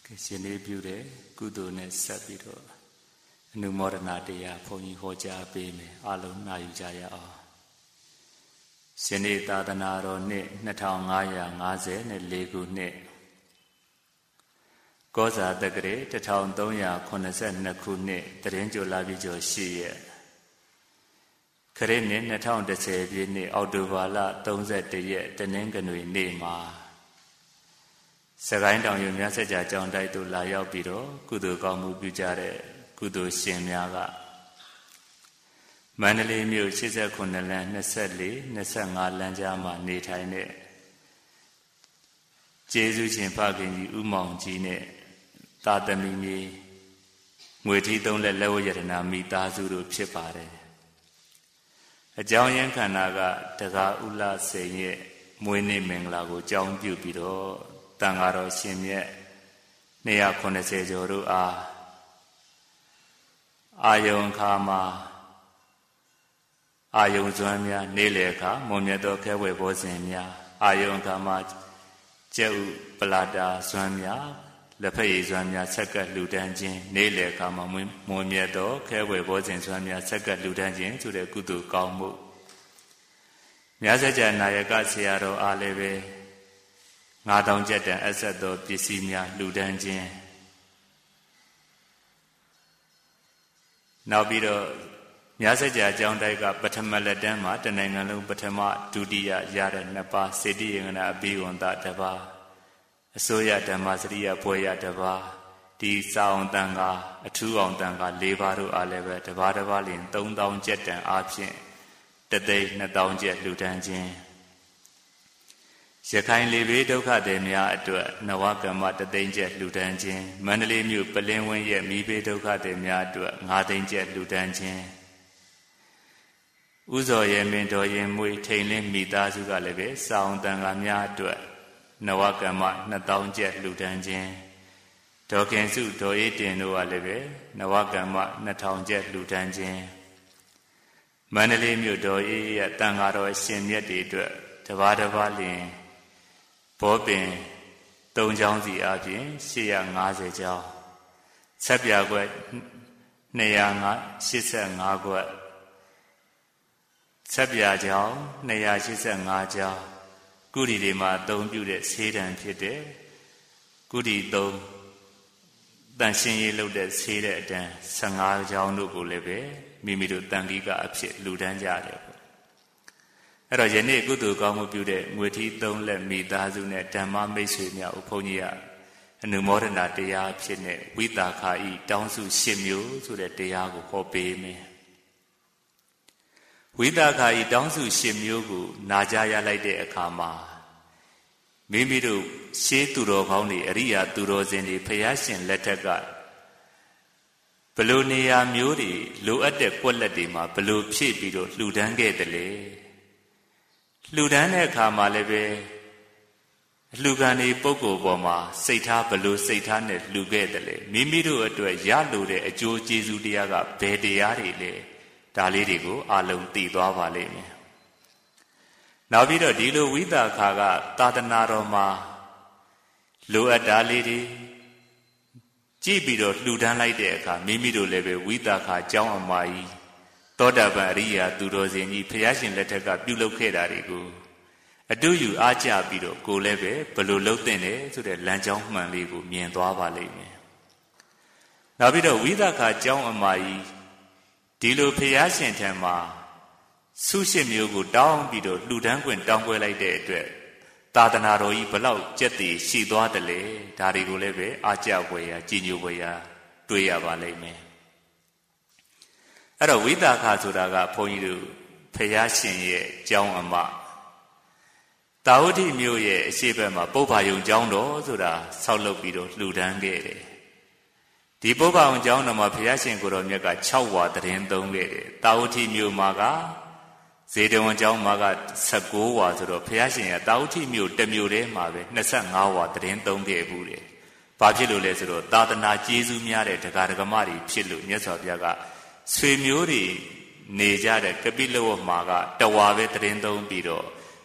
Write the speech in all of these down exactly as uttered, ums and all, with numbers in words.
ရှင်လေးပြုတဲ့ကုသိုလ်နဲ့ဆက်ပြီးတော့အနုမောဒနာတရားဘုန်းကြီးဟောကြားပေးမယ်အလုံးနာယူကြရအောင်ရှင်လေးသာသနာတော်နှစ်နှစ်ထောင်ငါးရာငါးဆယ်နဲ့လေးခုနှစ်ကောဇာတက္ကရာတစ်ထောင်သုံးရာခုနှစ်ဆယ်နှစ်ခုနှစ်တရင်ကျော်လာပြီးကျော်ရှိရက်ခရစ်နှစ်နှစ်ထောင်တစ်ဆယ်ပြည့်နှစ်အောက်တိုဘာလသုံးဆယ်တစ်ရက်တနင်္ဂနွေနေ့မှာစကိုင်းတောင်ရွာမြတ်ဆက်ကြာကျောင်းတိုက်သို့လာရောက်ပြီးတော့ကုသိုလ်ကောင်းမှုပြုကြတဲ့ကုသိုလ်ရှင်များကမန္တလေးမြို့ရှစ်ဆယ့်ခုနှစ်လမ်းနှစ်ဆယ့်လေး နှစ်ဆယ့်ငါးလမ်းကြားမှာနေထိုင်တဲ့ကျေးဇူးရှင်ဖခင်ကြီးဦးမောင်ကြီးနဲ့သာသမီကြီးငွေထီးသုံးလက်လက်ဝတ်ရတနာမိသားစုတို့ဖြစ်ပါတယ်အကြောင်းရင်းခန္ဓာကတက္ကဥလစိန်ရဲ့မွေးနေ့မင်္ဂလာကိုကြောင်းပြုပြီးတော့တန်ဃာတော်ရှင်မြတ်နှစ်ရာခုနှစ်ဆယ်ကျော်တို့အားအာယုံခါမှာအာယုံစွမ်းများနေလေခါမွန်မြတ်သောခဲဝဲဘောဇဉ်များအာယုံခါမှာကျဲဥပလာတာစွမ်းများလက်ဖက်ရည်စွမ်းများဆက်ကပ်လူတန်းခြင်းနေလေခါမှာမွန်မြတ်သောခဲဝဲဘောဇဉ်စွမ်းများဆက်ကပ်လူတန်းခြင်းဆိုတဲ့ကုသိုလ်ကောင်းမှုမြတ်စွာဘုရားနာယကဆရာတော်အားလည်းပဲငါးတောင်ကျက်တန်အဆက်သောပစ္စည်းများလူတန်းခြင်းနောက်ပြီးတော့မြတ်စွာဘုရားကျောင်းတိုက်ကပထမလက်တန်းမှာတနိုင်ငံလုံးပထမဒုတိယရတဲ့နှစ်ပါးစေတိယင်္ဂနာအဘိဝန္တတစ်ပါးအစိုးရဓမ္မစရိယဘွယ်ရတစ်ပါးဒီစာအောင်တန်ကအထူးအောင်တန်က၄ပါးတို့အားလည်းပဲတစ်ပါးတစ်ပါးလျင်သုံးတောင်ကျက်တန်အားဖြင့်တသိန်းနှစ်တောင်ကျက်လူတန်းခြင်းရခိုင်လေဘေးဒုက္ခသည်များအတွက်နဝကမ္မတသိန်းကျက်လူတန်းခြင်းမန္တလေးမြို့ပလင်းဝင်းရဲ့မိဘေးဒုက္ခသည်များအတွက်ငါးသိန်းကျက်လူတန်းခြင်းဥဇော်ရဲ့မင်းတော်ရင်မွေထိန်လင်းမိသားစုကလည်းပဲစာအောင်တန်ခါများအတွက်နဝကမ္မနှစ်သောင်းကျက်လူတန်းခြင်းဒေါခင်စုဒေါ်အေးတင်တို့ကလည်းပဲနဝကမ္မနှစ်ထောင်ကျက်လူတန်းခြင်းမန္တလေးမြို့တော်အေးရဲ့တန်ဃာတော်ရှင်မြတ်တွေအတွက်တပါးတပါးလျင်ဘောပင်သုံးချောင်းစီအပြင်ရှစ်ရာငါးဆယ်ချောင်းဆက်ပြကွက်နှစ်ရာရှစ်ဆယ့်ငါးကွက်ဆက်ပြချောင်းနှစ်ရာရှစ်ဆယ့်ငါးချောင်းကုရီတွေမှာအသုံးပြုတဲ့ဆေးတံဖြစ်တဲ့ကုရီသုံးတန်ရှင်းရေးလုပ်တဲ့ဆေးတဲ့အတန်းဆယ့်ငါးချောင်းတို့ကိုလည်းပဲမိမိတို့တန်ခိကအဖြစ်လူတန်းကြတယ်အဲ့တော့ယနေ့ကုသိုလ်ကောင်းမှုပြုတဲ့ငွေထီးသုံးလက်မိသားစုနဲ့ဓမ္မမိတ်ဆွေများဦးဘုန်းကြီးကအနုမောဒနာတရားဖြစ်တဲ့ဝိတာခာဤတောင်းစုရှစ်မျိုးဆိုတဲ့တရားကိုဟောပေးမယ်ဝိတာခာဤတောင်းစုရှစ်မျိုးကိုနာကြားရလိုက်တဲ့အခါမှာမိမိတို့ရှေးသူတော်ကောင်းတွေအရိယာသူတော်စင်တွေဖျားရှင်လက်ထက်ကဘလို့နေရာမျိုးတွေလိုအပ်တဲ့ကွက်လက်တွေမှာဘလို့ဖြည့်ပြီးတော့လှူဒန်းခဲ့တယ်လေလှူဒန်းတဲ့အခါမှာလည်းပဲလှူခံဒီပုဂ္ဂိုလ်ပေါ်မှာစိတ်ထားဘလို့စိတ်ထားနဲ့လှူခဲ့တယ်လေမိမိတို့အတွက်ရလိုတဲ့အကျိုးကျေးဇူးတရားကဘယ်တရားတွေလဲဒါလေးတွေကိုအလုံးသိသွားပါလိမ့်မယ်နောက်ပြီးတော့ဒီလိုဝိသခာကသာသနာတော်မှာလိုအပ်တာလေးတွေကြည့်ပြီးတော့လှူဒန်းလိုက်တဲ့အခါမိမိတို့လည်းပဲဝိသခာကျောင်းအမကြီးသောတာပန်အရိယာသူတော်စင်ကြီးဖျားရှင်လက်ထက်ကပြုလုပ်ခဲ့တာတွေကိုအတူယူအားကျပြီးတော့ကိုယ်လည်းပဲဘလို့လှုပ်တဲ့လဲဆိုတဲ့လမ်းကြောင်းမှန်လေးကိုမြင်သွားပါလိမ့်မယ်နောက်ပြီးတော့ဝိသခာကျောင်းအမကြီးဒီလိုဖျားရှင်ထံမှာဆုရှိမျိုးကိုတောင်းပြီးတော့လှူဒန်းခွင့်တောင်းပွဲလိုက်တဲ့အတွက်သာသနာတော်ကြီးဘလောက်ကြက်တည်ရှိသွားတယ်လေဒါတွေကိုလည်းပဲအားကျဖွယ်ရာကြည်ညိုဖွယ်ရာတွေ့ရပါလိမ့်မယ်အဲ့တော့ဝိတာခဆိုတာကဘုန်းကြီးတို့ဖျားရှင်ရဲ့ကျောင်းအမတာဝတိမြို့ရဲ့အရှိဘက်မှာပုဗ္ဗာယုံကျောင်းတော်ဆိုတာဆောက်လုပ်ပြီးတော့လှူဒန်းခဲ့တယ်ဒီပုဗ္ဗာယုံကျောင်းတော်မှာဖျားရှင်ကိုယ်တော်မြတ်က၆ဝါတရင်သုံးခဲ့တယ်တာဝတိမြို့မှာကဇေတဝန်ကျောင်းမှာက၁၉ဝါဆိုတော့ဖျားရှင်ကတာဝတိမြို့တစ်မြို့တည်းမှာပဲ၂၅ဝါတရင်သုံးခဲ့ဘူးတယ်ဘာဖြစ်လို့လဲဆိုတော့သာသနာကျေးဇူးများတဲ့ဒကာဒကမတွေဖြစ်လို့မြတ်စွာဘုရားကဆွေမျိုးတွေနေကြတဲ့ကပိလဝတ်မှာကတဝါပဲတရင်သုံးပြီးတော့ဖ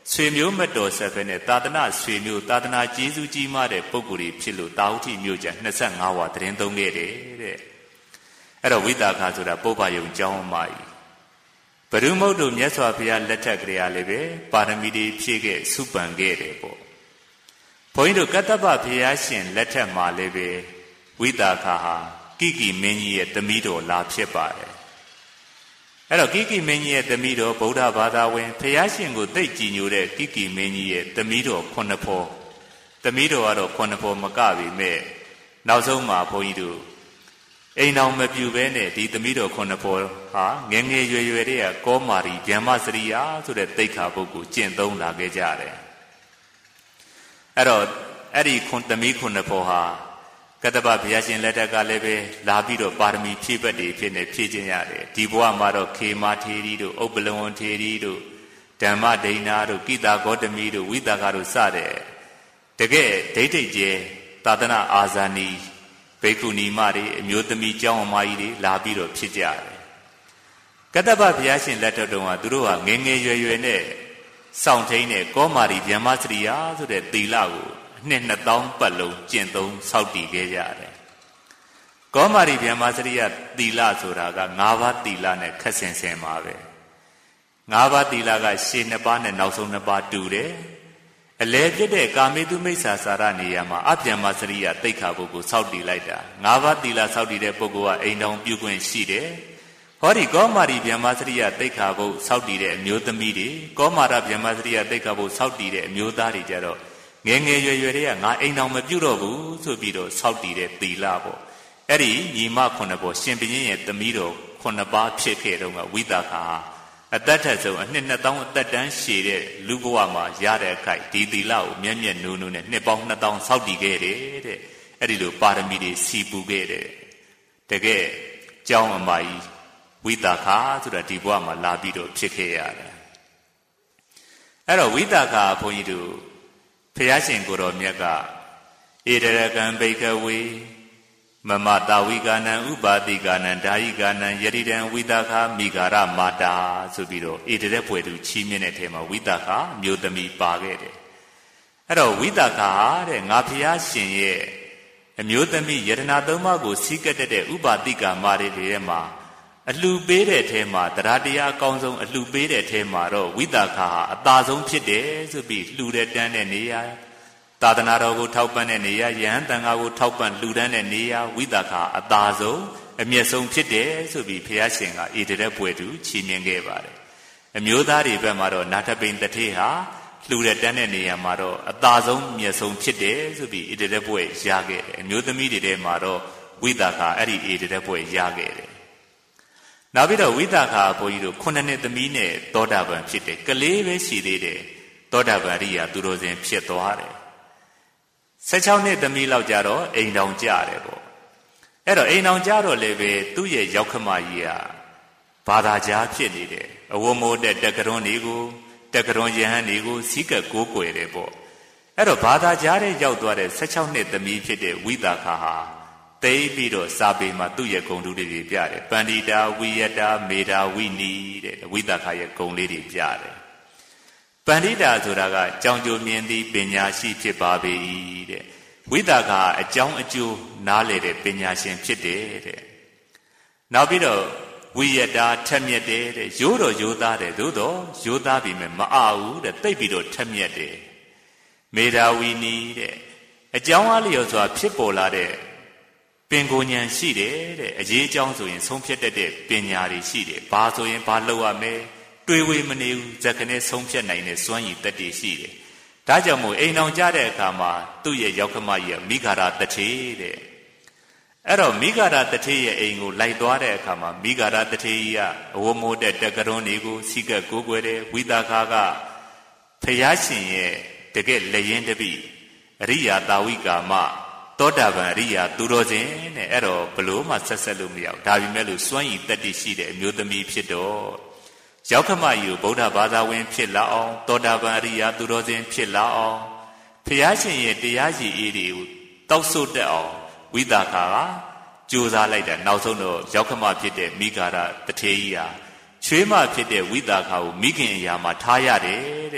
ဆွေမျိုးမတော်ဆက်ပဲနဲ့သာသနာဆွေမျိုးသာသနာကျေးဇူးကြီးမားတဲ့ပုဂ္ဂိုလ်တွေဖြစ်လို့တာဝတိမြို့ကျနှစ်ဆယ့်ငါးဝါသတင်းသုံးခဲ့တယ်တဲ့အဲ့တော့ဝိသခဆိုတာပုပ္ပယုံကျောင်းအမကြီးဘုရုမုတ်တို့မြတ်စွာဘုရားလက်ထက်ကလေးလည်းပဲပါရမီတွေဖြည့်ခဲ့စုပန်ခဲ့တယ်ပေါ့ဘုန်းကြီးတို့ကတ္တပဘုရားရှင်လက်ထက်မှာလည်းပဲဝိသခဟာကိကိမင်းကြီးရဲ့သမီးတော်လာဖြစ်ပါတယ်အဲ့တော့ကိကိမင်းကြီးရဲ့သမီးတော်ဗုဒ္ဓဘာသာဝင်ဘုရားရှင်ကိုသိကြည်ညိုတဲ့ကိကိမင်းကြီးရဲ့သမီးတော်ခုနှစ်ဖော်သမီးတော်ကတော့ခုနှစ်ဖော်မကပြီမဲ့နောက်ဆုံးမှာဘုန်းကြီးတို့အိမ်တော်မပြူပဲနဲ့ဒီသမီးတော်ခုနှစ်ဖော်ဟာငယ်ငယ်ရွယ်ရွယ်တည်းကကောမာရီဗျမ္မစရိယာဆိုတဲ့သိက္ခာပုဂ္ဂိုလ်ကျင့်သုံးလာခဲ့ကြတယ်အဲ့တော့အဲ့ဒီခုသမီးခုနှစ်ဖော်ဟာကတ္တပဘုရားရှင်လက်ထက်ကလည်းပဲလာပြီးတော့ပါရမီဖြည့်ပတ်တွေဖြစ်နေဖြည့်ခြင်းရတယ်ဒီဘဝမှာတော့ခေမာထေရီတို့ဥပ္ပလဝံထေရီတို့ဓမ္မဒိဏတို့ကိတာဂေါတမီတို့ဝိသကတို့စတဲ့တကယ်ဒိဋ္ဌိကျဲသာသနာအာဇာနီဘိက္ခုနီမတွေအမျိုးသမီးကျောင်းအမကြီးတွေလာပြီးတော့ဖြစ်ကြတယ်ကတ္တပဘုရားရှင်လက်ထက်တုန်းကသူတို့ကငယ်ငယ်ရွယ်ရွယ်နဲ့စောင့်ထိန်တဲ့ကောမာရီဗျမ္မစရိယာဆိုတဲ့သီလကိုနှစ်နှစ်သောင်းပတ်လုံးကျင့်သုံးဆောက်တည်ခဲ့ကြတယ်။ကောမာရီဗျမ္မာစရိယသီလဆိုတာက၅ပါးသီလနဲ့ခက်ဆင်ဆင်ပါပဲ။၅ပါးသီလကရှေ့နှစ်ပါးနဲ့နောက်ဆုံးနှစ်ပါးတူတယ်။အလယ်ပြည့်တဲ့ကာမေတုမိစ္ဆာစာရနေရာမှာအဗျမ္မာစရိယသိက္ခာပုဂ္ဂိုလ်ဆောက်တည်လိုက်တာ။၅ပါးသီလဆောက်တည်တဲ့ပုဂ္ဂိုလ်ကအိမ်တော်ပြုခွင့်ရှိတယ်။ဟောဒီကောမာရီဗျမ္မာစရိယသိက္ခာပုဂ္ဂိုလ်ဆောက်တည်တဲ့အမျိုးသမီးတွေကောမာရဗျမ္မာစရိယသိက္ခာပုဂ္ဂိုလ်ဆောက်တည်တဲ့အမျိုးသားတွေကြတော့ငယ်ငယ်ရွယ်ရွယ်တွေကငါအိမ်တော်မပြုတော့ဘူးဆိုပြီးတော့ဆောက်တည်တဲ့သီလပေါ့အဲ့ဒီညီမခုနှစ်ပေါ်ရှင်ဘုရင်ရဲ့သမီးတော်ခုနှစ်ပါးဖြစ်ခဲ့တော့ကဝိသခာအသက်ထက်ဆုံးအနှစ်နှစ်သောင်းအသက်တန်းရှည်တဲ့လူဘဝမှာရတဲ့အခိုက်ဒီသီလကိုမျက်မျက်နူးနူးနဲ့နှစ်ပေါင်းနှစ်သောင်းဆောက်တည်ခဲ့တယ်တဲ့အဲ့ဒီလိုပါရမီတွေစီပူခဲ့တယ်တကယ်ကျောင်းအမကြီးဝိသခာဆိုတာဒီဘဝမှာလာပြီးတော့ဖြစ်ခဲ့ရတယ်အဲ့တော့ဝိသခာဘုန်းကြီးတို့ဘုရားရှင်ကိုယ်တော်မြတ်ကဣတရကံဘိကဝေမမတာဝိကာနံဥပါတိကာနံဓာယိကာနံယတိတံဝိသခာမိဂါရမာတာဆိုပြီးတော့ဣတရပွဲသူချီးမြှင့်တဲ့ထဲမှာဝိသခာမျိုးသမီးပါခဲ့တယ်အဲ့တော့ဝိသခာတဲ့ငါဘုရားရှင်ရဲ့အမျိုးသမီးယတနာသုံးပါးကိုစီးကပ်တဲ့ဥပါတိကာမာတွေထဲမှာအလှပေးတဲ့ထဲမှာတရားတရားအကောင်းဆုံးအလှပေးတဲ့ထဲမှာတော့ဝိသခာဟာအသာဆုံးဖြစ်တယ်ဆိုပြီးလှူတဲ့တန်းတဲ့နေရာသာသနာတော်ကိုထောက်ပံ့တဲ့နေရာယဟန်တန်ခါကိုထောက်ပံ့လှူဒန်းတဲ့နေရာဝိသခာအသာဆုံးအမျက်ဆုံးဖြစ်တယ်ဆိုပြီးဘုရားရှင်ကဣတရက်ပွဲသူချီးမြှင့်ခဲ့ပါတယ်အမျိုးသားတွေဘက်မှာတော့နာထပိန်တထေဟာလှူတဲ့တန်းတဲ့နေရာမှာတော့အသာဆုံးအမျက်ဆုံးဖြစ်တယ်ဆိုပြီးဣတရက်ပွဲရခဲ့တယ်အမျိုးသမီးတွေထဲမှာတော့ဝိသခာအဲ့ဒီဣတရက်ပွဲရခဲ့တယ်နောက်ပြီးတော့ဝိသခာဘုန်းကြီးတို့ခုနှစ်နှစ်သမီးနဲ့သောတာပန်ဖြစ်တယ်ကလေးပဲရှိသေးတယ်သောတာပန်ရိယာသူတော်စင်ဖြစ်သွားတယ်ဆယ်ခြောက်နှစ်သမီးလောက်ကြတော့အိမ်တောင်ကြတယ်ပေါ့အဲ့တော့အိမ်တောင်ကြတော့လည်းပဲသူ့ရဲ့ရောက်ခမကြီးကဘာသာကြားဖြစ်နေတယ်အဝမိုးတဲ့တက္ကရွန်တွေကိုတက္ကရွန်ယဟန်တွေကိုစီးကပ်ကိုးကွယ်တယ်ပေါ့အဲ့တော့ဘာသာကြားတဲ့ရောက်သွားတဲ့ဆယ်ခြောက်နှစ်သမီးဖြစ်တဲ့ဝိသခာဟာသိပြီးတော့စာပေမှာသူ့ရဲ့ဂုဏ်တူတွေပြတယ်ပန္တိတာဝိယတာမေတာဝိနီတဲ့ဝိသခာရဲ့ဂုဏ်လေးတွေပြတယ်ပန္တိတာဆိုတာကကြောင်ကြိုမြင်သည်ပညာရှိဖြစ်ပါပေ၏တဲ့ဝိသခာအကြောင်းအကျိုးနားလေတဲ့ပညာရှင်ဖြစ်တယ်တဲ့နောက်ပြီးတော့ဝိယတာထက်မြက်တယ်တဲ့ရိုးတော့ရိုးသားတယ်သို့တော့ရိုးသားပြီမဲ့မအားဘူးတဲ့တိတ်ပြီးတော့ထက်မြက်တယ်မေတာဝိနီတဲ့အကြောင်းအားလျော်စွာဖြစ်ပေါ်လာတဲ့ပင်ကိုဉဏ်ရှိတယ်တဲ့အရေးအကြောင်းဆိုရင်ဆုံးဖြတ်တတ်တဲ့ပညာတွေရှိတယ်ဘာဆိုရင်ဘာလုပ်ရမလဲတွေးဝေမနေဘူးဇက်ကနေဆုံးဖြတ်နိုင်တဲ့စွမ်းရည်တတ်တည်ရှိတယ်ဒါကြောင့်မို့အိမ်အောင်ကြတဲ့အခါမှာသူ့ရဲ့ရောက်ခမကြီးကမိဂါရတထေတဲ့အဲ့တော့မိဂါရတထေရဲ့အိမ်ကိုလိုက်သွားတဲ့အခါမှာမိဂါရတထေကြီးကအဝမိုးတဲ့တက္ကရွန်တွေကိုစီကပ်ကိုးကွယ်တဲ့ဝိသခာကဖျားရှင်ရဲ့တကယ်လက်ရင်တပိအရိယာတာဝိကာမသောတာပန်အရိယာသူတော်စင်တဲ့အဲ့တော့ဘလို့မှဆက်ဆက်လို့မရဘူးဒါပေမဲ့လို့စွမ်းရည်တတ်တည်ရှိတဲ့အမျိုးသမီးဖြစ်တော့ရောက်ခမကြီးကိုဗုဒ္ဓဘာသာဝင်ဖြစ်လာအောင်သောတာပန်အရိယာသူတော်စင်ဖြစ်လာအောင်ဖျားရှင်ရဲ့တရားရည်အေးတွေကိုတောက်ဆို့တတ်အောင်ဝိသခာကကြိုးစားလိုက်တာနောက်ဆုံးတော့ရောက်ခမဖြစ်တဲ့မိဂါရတထေကြီးဟာချွေးမဖြစ်တဲ့ဝိသခာကိုမိခင်အရာမှာထားရတယ်တဲ့ဝ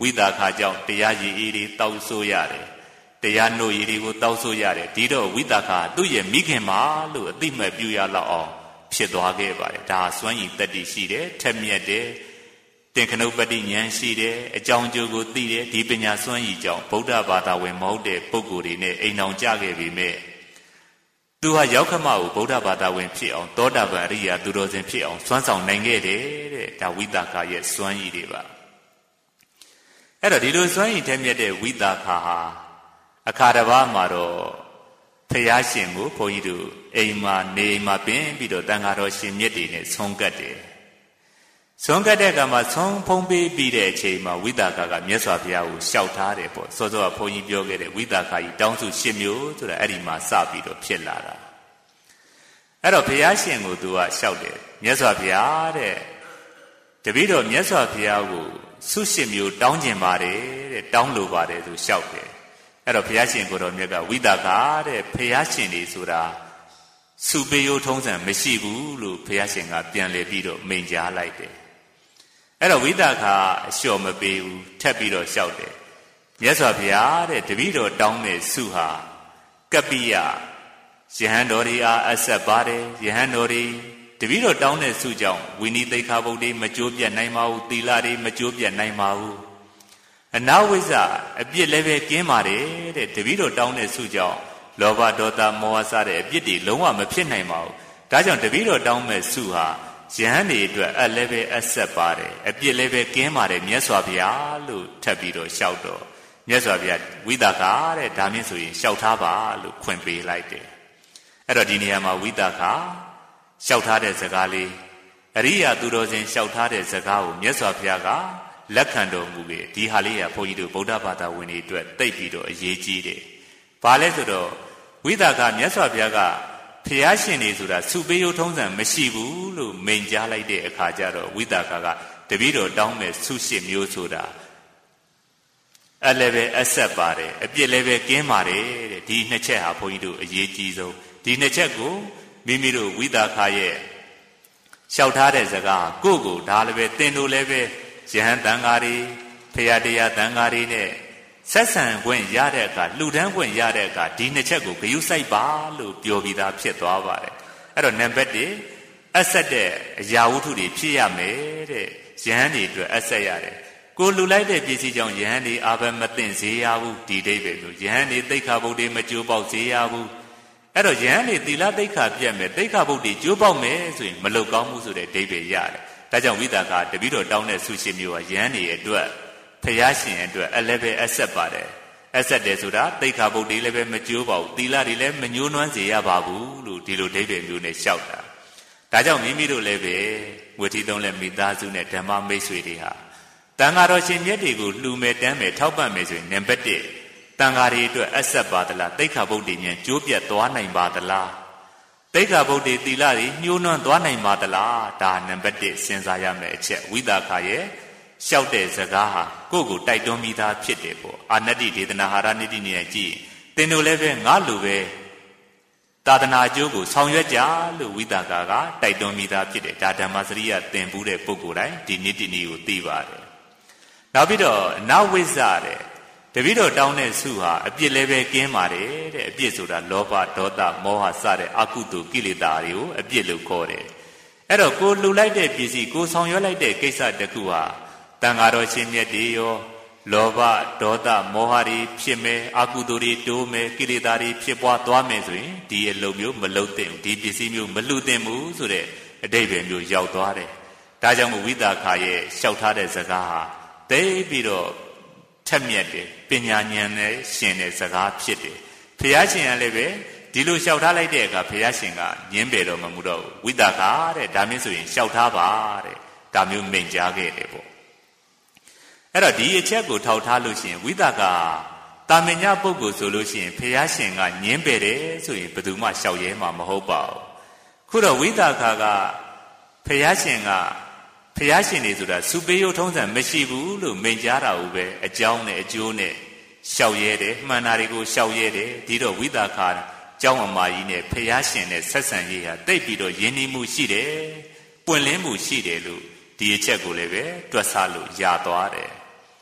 ဝိသခာကြောင့်တရားရည်အေးတွေတောက်ဆိုးရတယ်တရားနှုတ်ရည်တွေကိုတောက်ဆိုးရတယ်ဒီတော့ဝိသခာသူ့ရဲ့မိခင်မှာလို့အသိမှတ်ပြုရလောက်အောင်ဖြစ်သွားခဲ့ပါတယ်ဒါစွမ်းရည်တတ္တိရှိတယ်ထက်မြက်တယ်တင်ခနုပတိဉာဏ်ရှိတယ်အကြောင်းအကျိုးကိုသိတယ်ဒီပညာစွမ်းရည်ကြောင့်ဗုဒ္ဓဘာသာဝင်မဟုတ်တဲ့ပုဂ္ဂိုလ်တွေနဲ့အိမ်အောင်ကြခဲ့ပြီမဲ့သူဟာရောက်ခမကိုဗုဒ္ဓဘာသာဝင်ဖြစ်အောင်သောတာပန်အရိယာသူတော်စင်ဖြစ်အောင်စွမ်းဆောင်နိုင်ခဲ့တယ်တဲ့ဒါဝိသခာရဲ့စွမ်းရည်တွေပါအဲ့တော့ဒီလိုစွမ်းရည်ထက်မြက်တဲ့ဝိသခာဟာအခါတစ်ပါးမှာတော့ဖျားရှင်ကိုဘုန်းကြီးတို့အိမ်မှာနေမှာပင်ပြီးတော့တန်ဃာတော်ရှင်မြတ်တွေနဲ့ဆုံးကတ်တယ်ဆုံးကတ်တဲ့အခါမှာဆုံးဖုံးပေးပြီးတဲ့အချိန်မှာဝိသခာကမြတ်စွာဘုရားကိုလျှောက်ထားတယ်ပေါ့စောစောကဘုန်းကြီးပြောခဲ့တဲ့ဝိသခာကြီးတောင်းစုရှစ်မျိုးဆိုတာအဲ့ဒီမှာစပြီးတော့ဖြစ်လာတာအဲ့တော့ဘုရားရှင်ကိုသူကလျှောက်တယ်မြတ်စွာဘုရားတဲ့တပည့်တော်မြတ်စွာဘုရားကိုဆုရှစ်မျိုးတောင်းကျင်ပါတယ်တဲ့တောင်းလိုပါတယ်သူလျှောက်တယ်အဲ့တော့ဘုရားရှင်ကိုတော်မြတ်ကဝိသခာတဲ့ဘုရားရှင်တွေဆိုတာစုပေးရိုးထုံးစံမရှိဘူးလို့ဘုရားရှင်ကပြန်လည်ပြီးတော့မိန့်ကြားလိုက်တယ်အဲ့တော့ဝိသခာအလျှော်မပေးဘူးထပ်ပြီးတော့လျှောက်တယ်မြတ်စွာဘုရားတဲ့တပည့်တော်တောင်းတဲ့ဆုဟာကပ္ပိယယဟန်တော်ရီအားအဆက်ပါတယ်ယဟန်တော်ရီတပည့်တော်တောင်းတဲ့ဆုကြောင့်ဝိနည်းသိက္ခာပုဒ်တွေမကျိုးပြတ်နိုင်ပါဘူးသီလတွေမကျိုးပြတ်နိုင်ပါဘူးအနာဝိဇ္ဇအပြစ်လည်းပဲကင်းပါတယ်တဲ့တပည့်တော်တောင်းတဲ့ဆုကြောင့်လောဘဒေါသမောဟစတဲ့အပြစ်တွေလုံးဝမဖြစ်နိုင်ပါဘူးဒါကြောင့်တပည့်တော်တောင်းမဲ့ဆုဟာယဟန်တွေအတွက်အလည်းပဲအဆက်ပါတယ်အပြစ်လည်းပဲကင်းပါတယ်မြတ်စွာဘုရားလို့ထပ်ပြီးတော့လျှောက်တော့မြတ်စွာဘုရားဝိသခာတဲ့ဒါမြင့်ဆိုရင်လျှောက်ထားပါလို့ခွင့်ပေးလိုက်တယ်အဲ့တော့ဒီနေရာမှာဝိသခာလျှောက်ထားတဲ့စကားလေးအရိယာသူတော်စင်လျှောက်ထားတဲ့စကားကိုမြတ်စွာဘုရားကလက်ခံတော်မူခဲ့ဒီဟာလေးကဘုန်းကြီးတို့ဗုဒ္ဓဘာသာဝင်တွေအတွက်သိပြီးတော့အရေးကြီးတယ်ဘာလဲဆိုတော့ဝိသခာမြတ်စွာဘုရားကဖျားရှင်တွေဆိုတာစုပေးရိုးထုံးစံမရှိဘူးလို့မိန့်ကြားလိုက်တဲ့အခါကျတော့ဝိသခာကတပည့်တော်တောင်းမဲ့ဆုရှစ်မျိုးဆိုတာအလည်းပဲအဆက်ပါတယ်အပြစ်လည်းပဲကင်းပါတယ်တဲ့ဒီနှစ်ချက်ဟာဘုန်းကြီးတို့အရေးကြီးဆုံးဒီနှစ်ချက်ကိုမိမိတို့ဝိသခာရဲ့လျှောက်ထားတဲ့စကားကိုယ့်ကိုဒါလည်းပဲသင်တို့လည်းပဲယဟန်တန်ဃာတွေဖရာတရားတန်ဃာတွေနဲ့ဆက်ဆံခွင့်ရတဲ့အခါလှူဒန်းခွင့်ရတဲ့အခါဒီနှစ်ချက်ကိုဂရုစိုက်ပါလို့ပြောပြီးသားဖြစ်သွားပါတယ်အဲ့တော့နံပါတ်တစ်အဆက်တဲ့အရာဝတ္ထုတွေဖြစ်ရမယ်တဲ့ယဟန်တွေအတွက်အဆက်ရတယ်ကိုလှူလိုက်တဲ့ပစ္စည်းကြောင့်ယဟန်တွေအာဘမသိမ့်စေရဘူးဒီအိဗယ်လို့ယဟန်တွေသိက္ခာပုဒ်တွေမကျိုးပေါက်စေရဘူးအဲ့တော့ယဟန်တွေသီလသိက္ခာပြတ်မယ်သိက္ခာပုဒ်တွေကျိုးပေါက်မယ်ဆိုရင်မလုကောင်းမှုဆိုတဲ့အိဗယ်ရတယ်ဒါကြောင့်ဝိသခာတပည့်တော်တောင်းတဲ့ဆုရှင်မျိုးဟာယဟန်တွေအတွက်ဖျားရှင်အတွက်အလည်းပဲအဆက်ပါတယ်အဆက်တယ်ဆိုတာသိက္ခာပုဒ်တွေလည်းပဲမကျိုးပါဘူးသီလတွေလည်းမညှိုးနွမ်းစေရပါဘူးလို့ဒီလိုအိဗယ်မျိုးနဲ့လျှောက်တာဒါကြောင့်မိမိတို့လည်းပဲဝေထီသုံးလက်မိသားစုနဲ့ဓမ္မမိတ်ဆွေတွေဟာတန်ဃာတော်ရှင်မြတ်တွေကိုလှူမယ်တမ်းမယ်ထောက်ပံ့မယ်ဆိုရင်နံပါတ်တစ်တန်ဃာတွေအတွက်အဆက်ပါသလားသိက္ခာပုဒ်တွေမြန်ကျိုးပြတ်သွားနိုင်ပါသလားသိက္ခာပုဒ်တွေသီလတွေညှိုးနွမ်းသွားနိုင်ပါသလားဒါနံပါတ်တစ်စဉ်းစားရမယ့်အချက်ဝိသခာရဲ့လျှောက်တဲ့စကားဟာကိုယ့်ကိုတိုက်တွန်းမိသားဖြစ်တယ်ပေါ့အာနတ္တိဒေသနာဟာရနိတိနေကြည့်သင်တို့လည်းပဲငါလိုပဲသာသနာအကျိုးကိုဆောင်ရွက်ကြလို့ဝိသခာကတိုက်တွန်းမိသားဖြစ်တယ်ဒါဓမ္မစရိယသင်ဘူးတဲ့ပုဂ္ဂိုလ်တိုင်းဒီနိတိနီကိုသိပါတယ်နောက်ပြီးတော့နဝိဇ္ဇတဲ့တပည့်တော်တောင်းတဲ့ဆုဟာအပြစ်လည်းပဲကင်းပါတယ်တဲ့အပြစ်ဆိုတာလောဘဒေါသမောဟစတဲ့အကုသိုလ်ကိလေသာတွေကိုအပြစ်လို့ခေါ်တယ်အဲ့တော့ကိုလှူလိုက်တဲ့ပစ္စည်းကိုဆောင်ရွက်လိုက်တဲ့ကိစ္စတစ်ခုဟာတန်ဃာတော်ရှင်မြတ်တွေရောလောဘဒေါသမောဟတွေဖြစ်မယ်အကုသိုလ်တွေတိုးမယ်ကိလေသာတွေဖြစ်ပွားသွားမယ်ဆိုရင်ဒီအလုပ်မျိုးမလုပ်သင့်ဘူးဒီပစ္စည်းမျိုးမလှူသင့်ဘူးဆိုတဲ့အဓိပ္ပာယ်မျိုးရောက်သွားတယ်ဒါကြောင့်မို့ဝိသခာရဲ့လျှောက်ထားတဲ့စကားဟာသိပြီးတော့ထက်မြက်တယ်ပညာဉာဏ်နဲ့ရှင်တဲ့စကားဖြစ်တယ်ဘုရားရှင်ကလည်းပဲဒီလိုလျှောက်ထားလိုက်တဲ့အခါဘုရားရှင်ကညင်းပယ်တော်မမူတော့ဝိသခာတဲ့ဒါမျိုးဆိုရင်လျှောက်ထားပါတဲ့ဒါမျိုးမိန့်ကြားခဲ့တယ်ပေါ့အဲ့တော့ဒီအချက်ကိုထောက်ထားလို့ရှိရင်ဝိသခာတာမညပုဂ္ဂိုလ်ဆိုလို့ရှိရင်ဘုရားရှင်ကညင်းပယ်တယ်ဆိုရင်ဘယ်သူမှလျှောက်ရဲမှာမဟုတ်ပါဘူးခုတော့ဝိသခာကဘုရားရှင်ကဖျားရှင်တွေဆိုတာစုပေးရိုးထုံးစံမရှိဘူးလို့မိန့်ကြားတာကိုပဲအကြောင်းနဲ့အကျိုးနဲ့ရှောက်ရဲတယ်မှန်တာတွေကိုရှောက်ရဲတယ်ဒီတော့ဝိသခာကျောင်းအမကြီးနဲ့ဖျားရှင်နဲ့ဆက်ဆံရေးဟာတိတ်ပြီးတော့ယဉ်နီးမှုရှိတယ်ပွင့်လင်းမှုရှိတယ်လို့ဒီအချက်ကိုလည်းပဲတွက်ဆလို့ရသွားတယ်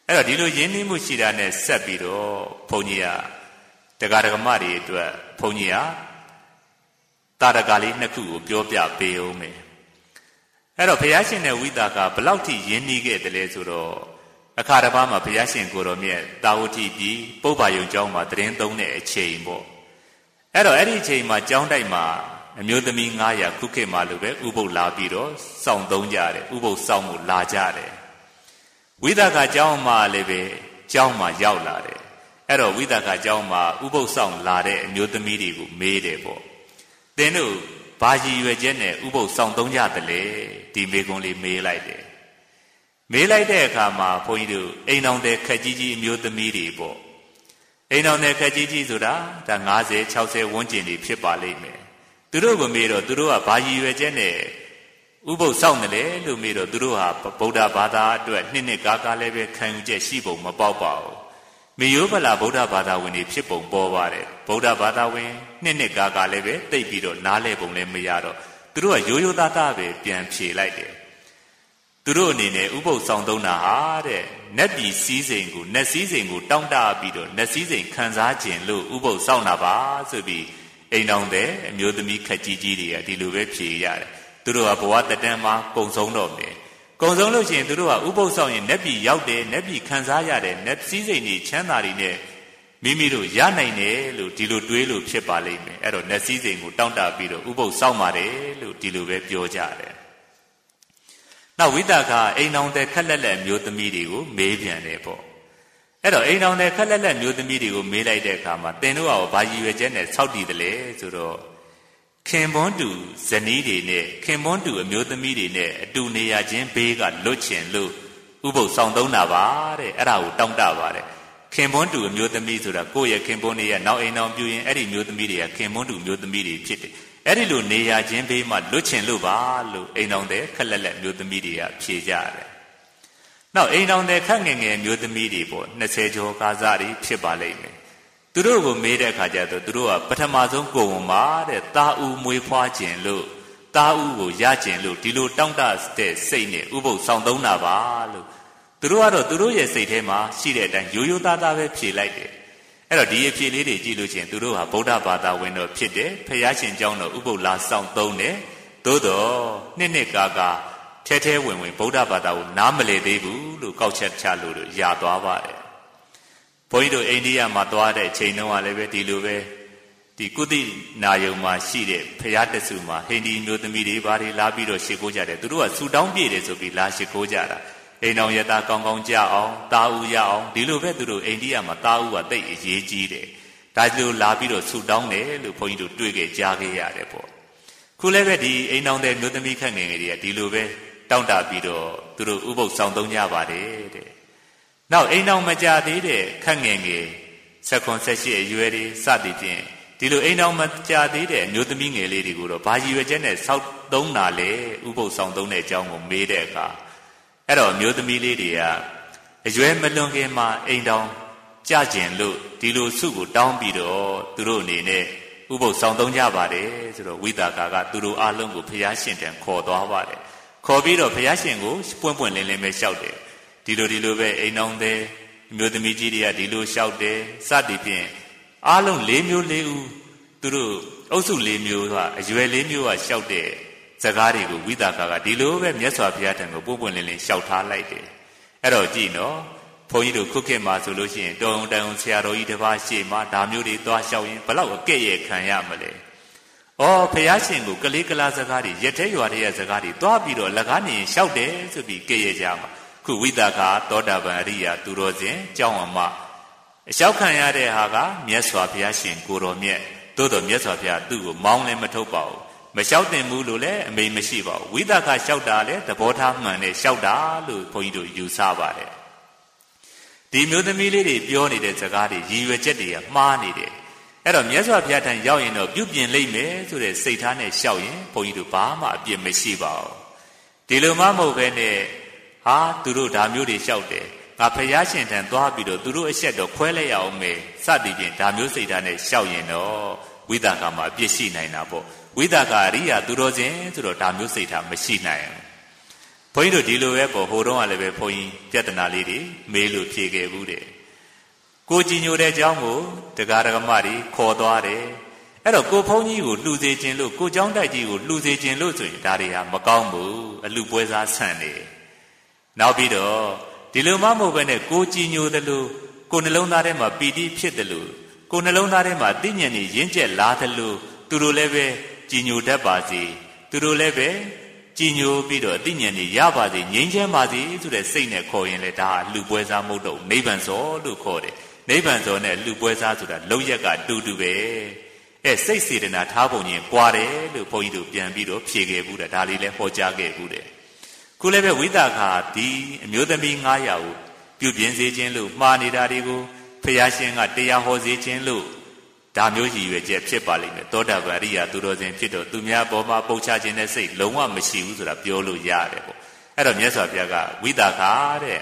အဲ့တော့ဒီလိုရင်းနှီးမှုရှိတာနဲ့ဆက်ပြီးတော့ဘုန်းကြီးကတရားဓမ္မတွေအတွက်ဘုန်းကြီးကတာရကလေးနှစ်ခုကိုပြောပြပေးအောင်မယ်အဲ့တော့ဘုရားရှင်နဲ့ဝိသကဘလောက်ထိရင်းနှီးခဲ့တယ်လဲဆိုတော့အခါတစ်ပါးမှာဘုရားရှင်ကိုတော်မြတ်တာဝတိပြည်ပုဗ္ဗာယုံကျောင်းမှာတရင်သုံးတဲ့အချိန်ပေါ့အဲ့တော့အဲ့ဒီအချိန်မှာကျောင်းတိုက်မှာအမျိုးသမီးnine hundredခုခေတ်မှာလိုပဲဥပုပ်လာပြီးတော့စောင့်သုံးကြတယ်ဥပုပ်စောင့်မှုလာကြတယ်ဝိသကကျောင်းမှာလည်းပဲကျောင်းမှာရောက်လာတယ်အဲ့တော့ဝိသကကျောင်းမှာဥပုပ်စောင့်လာတဲ့အမျိုးသမီးတွေကိုမေးတယ်ပေါ့သင်တို့ဘာရည်ရွယ်ချက်နဲ့ဥပုပ်စောင့်သုံးကြတယ်လေဒီမေကွန်းလေးမေးလိုက်တယ်မေးလိုက်တဲ့အခါမှာဘုန်းကြီးတို့အိမ်တော်တဲ့ခက်ကြီးကြီးအမျိုးသမီးတွေပေါ့အိမ်တော်တဲ့ခက်ကြီးကြီးဆိုတာဒါfifty sixtyဝန်းကျင်တွေဖြစ်ပါလိမ့်မယ်သူတို့ကိုမေးတော့သူတို့ကဘာရည်ရွယ်ချက်နဲ့ဥပုပ်စောင့်တယ်လို့မေးတော့သူတို့ဟာဗုဒ္ဓဘာသာအတွက်နှစ်နှစ်ကားကားလည်းပဲခံယူချက်ရှိပုံမပေါက်ပါဘူးမေယောဗလာဗုဒ္ဓဘာသာဝင်တွေဖြစ်ပုံပေါ်ပါတယ်ဗုဒ္ဓဘာသာဝင်နှစ်နှစ်ကားကားလည်းပဲတိတ်ပြီးတော့နားလဲပုံလည်းမရတော့သူတို့ကရိုးရိုးသားသားပဲပြန်ဖြေလိုက်တယ်သူတို့အနေနဲ့ဥပုပ်ဆောင်သုံးတာဟာတဲ့နတ်ပြည်စည်းစိမ်ကိုနတ်စည်းစိမ်ကိုတောင်းတပြီးတော့နတ်စည်းစိမ်ခံစားခြင်းလို့ဥပုပ်ဆောင်တာပါဆိုပြီးအိမ်တော်တဲ့အမျိုးသမီးခက်ကြီးကြီးတွေကဒီလိုပဲဖြေရတယ်သူတို့ကဘဝတတန်းမှာကုံဆုံးတော့မယ်ကုံဆုံးလို့ရှိရင်သူတို့ကဥပုပ်ဆောင်ရင်နတ်ပြည်ရောက်တယ်နတ်ပြည်ခံစားရတယ်နတ်စည်းစိမ်တွေချမ်းသာတွေနဲ့မိမိတို့ရနိုင်တယ်လို့ဒီလိုတွေးလို့ဖြစ်ပါလိမ့်မယ်အဲ့တော့နတ်စည်းစိမ်ကိုတောင်းတပြီးတော့ဥပုပ်ဆောင်ပါတယ်လို့ဒီလိုပဲပြောကြတယ်နောက်ဝိသကအိမ်တော်တဲ့ခက်လက်လက်မျိုးသမီးတွေကိုမေးပြန်တယ်ပေါ့အဲ့တော့အိမ်တော်တဲ့ခက်လက်လက်မျိုးသမီးတွေကိုမေးလိုက်တဲ့အခါမှာသင်တို့ကဘာရည်ရွယ်ချက်နဲ့စောက်တည်တယ်လဲဆိုတော့ခင်ပွန်းတူဇနီးတွေနဲ့ခင်ပွန်းတူအမျိုးသမီးတွေနဲ့အတူနေရခြင်းဘေးကလွတ်ချင်လို့ဥပုပ်ဆောင်သုံးတာပါတဲ့အဲ့ဒါကိုတောင်းတပါတယ်ခင်ပွန်းတူအမျိုးသမီးဆိုတာကိုယ့်ရဲ့ခင်ပွန်းတွေရဲ့နောက်အိမ်တော်ပြူရင်အဲ့ဒီမျိုးသမီးတွေကခင်ပွန်းတူမျိုးသမီးတွေဖြစ်တယ်အဲ့ဒီလိုနေရခြင်းဘေးမှာလွတ်ချင်လို့ပါလို့အိမ်တော်တဲ့ခက်လက်လက်မျိုးသမီးတွေကဖြေကြတယ်နောက်အိမ်တော်တဲ့ခက်ငယ်ငယ်မျိုးသမီးတွေပေါ့twentyကျော်ကားစားတွေဖြစ်ပါလိမ့်မယ်သူတို့ကိုမေးတဲ့အခါကျတော့သူတို့ကပထမဆုံးကိုယ်ဝန်ပါတဲ့တာဦးမွေးဖွားခြင်းလို့တာဦးကိုရခြင်းလို့ဒီလိုတောင်းတတဲ့စိတ်နဲ့ဥပုပ်ဆောင်သုံးတာပါလို့သူတို့ကတော့သူတို့ရဲ့စိတ်ထဲမှာရှိတဲ့အတိုင်းရိုးရိုးသားသားပဲဖြေလိုက်တယ်အဲ့တော့ဒီအဖြေလေးတွေကြည့်လို့ချင်းသူတို့ဟာဗုဒ္ဓဘာသာဝင်တော်ဖြစ်တယ်ဖယားရှင်ကျောင်းတော်ဥပုပ်လာဆောင်သုံးတယ်သို့တော့နှစ်နှစ်ကာကာထဲထဲဝင်ဝင်ဗုဒ္ဓဘာသာကိုနားမလည်သေးဘူးလို့ကောက်ချက်ချလို့လို့ရသွားပါတယ်ဘုန်းကြီးတို့အိန္ဒိယမှာသွားတဲ့အချိန်တုန်းကလည်းပဲဒီလိုပဲဒီကုသိနာယုံမှာရှိတဲ့ဖယားတဆူမှာဟိန္ဒီမျိုးသမီးတွေဘာတွေလာပြီးတော့ရှ िख ိုးကြတယ်သူတို့ကဆူတောင်းပြည့်တယ်ဆိုပြီးလာရှ िख ိုးကြတာအိမ်တော်ရတာကောင်းကောင်းကြအောင်တာဦးရအောင်ဒီလိုပဲသူတို့အိန္ဒိယမှာတာဦးကတိတ်အရေးကြီးတယ်ဒါကြလို့လာပြီးတော့ဆူတောင်းတယ်လို့ဘုန်းကြီးတို့တွေ့ခဲ့ကြားခဲ့ရတယ်ပေါ့ခုလည်းပဲဒီအိမ်တော်တဲ့မျိုးသမီးခက်ငယ်ငယ်တွေကဒီလိုပဲတောင်းတပြီးတော့သူတို့ဥပုပ်ဆောင်သုံးကြပါတယ်တဲ့နောက်အိမ်တော်မကြသေးတဲ့ခက်ငယ်ငယ်seven seventeenအရွယ်တွေစသည်ဖြင့်ဒီလိုအိမ်တော်မကြသေးတဲ့အမျိုးသမီးငယ်လေးတွေကိုတော့ဘာရည်ရွယ်ချက်နဲ့စောက်သုံးတာလဲဥပုပ်ဆောင်သုံးတဲ့အကြောင်းကိုမေးတဲ့အခါအဲ့တော့မျိုးသမီးလေးတွေကအရွယ်မလွန်ခင်မှာအိမ်တော်ကြကျင်လို့ဒီလိုစုကိုတောင်းပြီးတော့သူတို့အနေနဲ့ဥပုပ်ဆောင်သုံးကြပါတယ်ဆိုတော့ဝိသကာကသူတို့အားလုံးကိုဘုရားရှင်တန်ခေါ်သွားပါတယ်ခေါ်ပြီးတော့ဘုရားရှင်ကိုပွင့်ပွင့်လင်းလင်းပဲလျှောက်တယ်ဒီလိုဒီလိုပဲအိမ်တော်တဲ့မျိုးသမီးကြီးတွေကဒီလိုလျှောက်တယ်စသည်ဖြင့်အားလုံး၄မျိုး၄ဦးသူတို့အုပ်စု၄မျိုးကအရွယ်၄မျိုးကလျှောက်တဲ့စကားတွေကိုဝိသကာကဒီလိုပဲမြတ်စွာဘုရားထံကိုပွင့်ပွင့်လင်းလင်းလျှောက်ထားလိုက်တယ်အဲ့တော့ကြည့်နော်ဘုန်းကြီးတို့ခုခေတ်မှာဆိုလို့ရှိရင်တောင်တန်ဆရာတော်ကြီးတစ်ပါးရှေ့မှာဒါမျိုးတွေသွားလျှောက်ရင်ဘလောက်အကဲ့ရဲ့ခံရမလဲဩဘုရားရှင်ကိုကလေးကလားစကားတွေရက်ထဲရွာတဲ့စကားတွေသွားပြီးတော့လက်ကားနေလျှောက်တယ်ဆိုပြီးကဲ့ရဲ့ကြမှာခုဝိသကာသောတာပန်အရိယာသူတော်စင်ကျောင်းအမအလျှောက်ခံရတဲ့ဟာကမြတ်စွာဘုရားရှင်ကိုတော်မြတ်သို့တော်မြတ်စွာဘုရားသူ့ကိုမောင်းလည်းမထုတ်ပါဘူးမလျှောက်တင်ဘူးလို့လည်းအမိန်မရှိပါဘူးဝိသကာလျှောက်တာလည်းသဘောထားမှန်နဲ့လျှောက်တာလို့ဘုန်းကြီးတို့ယူဆပါတယ်ဒီမျိုးသမီးလေးတွေပြောနေတဲ့စကားတွေရည်ရွယ်ချက်တွေကမှားနေတယ်အဲ့တော့မြတ်စွာဘုရားထံရောက်ရင်တော့ပြုပြင်လိမ့်မယ်ဆိုတဲ့စိတ်ထားနဲ့လျှောက်ရင်ဘုန်းကြီးတို့ဘာမှအပြစ်မရှိပါဘူးဒီလိုမှမဟုတ်ပဲနဲ့ဟာသူတို့ဒါမျိုးတွေလျှောက်တယ်ငါဖယားရှင်ထံသွားပြီးတော့သူတို့အဆက်တော့ခွဲလိုက်ရအောင်မယ်စသည်ဖြင့်ဒါမျိုးစိတ်ထားနဲ့လျှောက်ရင်တော့ဝိသကာမှာအပြစ်ရှိနိုင်တာပေါ့ဝိသကာအရိယာသူတော်စင်ဆိုတော့ဒါမျိုးစိတ်ထားမရှိနိုင်ဘူးဘဘုန်းကြီးတို့ဒီလိုပဲပေါ့ဟိုတော့ကလည်းပဲဘုန်းကြီးပြဿနာလေးတွေမေးလို့ဖြေခဲ့ဘူးတဲ့ကိုကြည်ညိုတဲ့အကြောင်းကိုတရားဓမ္မတွေခေါ်သွားတယ်အဲ့တော့ကိုဘုန်းကြီးကိုလှူစေခြင်းလို့ကိုเจ้าတိုက်ကြီးကိုလှူစေခြင်းလို့ဆိုရင်ဒါတွေဟာမကောင်းဘူးအလှပွဲစားဆန့်တယ်နောက်ပြီးတော့ဒီလိုမှမဟုတ်ဘဲနဲ့ကိုကြည်ညိုတယ်လို့ကိုနှလုံးသားထဲမှာပီတိဖြစ်တယ်လို့ကိုနှလုံးသားထဲမှာသိဉာဏ်ကြီးရင့်ကျက်လာတယ်လို့သူတို့လည်းပဲကြည်ညိုတတ်ပါစေသူတို့လည်းပဲကြည်ညိုပြီးတော့သိဉာဏ်ကြီးရပါစေငြိမ်းချမ်းပါစေဆိုတဲ့စိတ်နဲ့ခေါ်ရင်လေဒါဟာလှပွဲစားမဟုတ်တော့နိဗ္ဗာန်စောလို့ခေါ်တယ်နိဗ္ဗာန်စောနဲ့လှပွဲစားဆိုတာလောက်ရက်ကတူတူပဲအဲစိတ်စေတနာထားပုံချင်းကွာတယ်လို့ဘုန်းကြီးတို့ပြန်ပြီးတော့ဖြေခဲ့ဘူးတဲ့ဒါလေးလည်းဟောကြားခဲ့ဘူးတဲ့ခုလည်းပဲဝိသကာဒီအမျိုးသမီး၅ရာကိုပြုပြင်စေခြင်းလို့မှားနေတာတွေကိုဖျားရှင်ကတရားဟောစေခြင်းလို့ဒါမျိုးရည်ရွယ်ချက်ဖြစ်ပါလိမ့်မယ်သောတာပန်အရိယာသူတော်စင်ဖြစ်တော့သူများဘောမှာပုတ်ချခြင်းနဲ့စိတ်လုံးဝမရှိဘူးဆိုတာပြောလို့ရတယ်ပေါ့အဲ့တော့မြတ်စွာဘုရားကဝိသကာတဲ့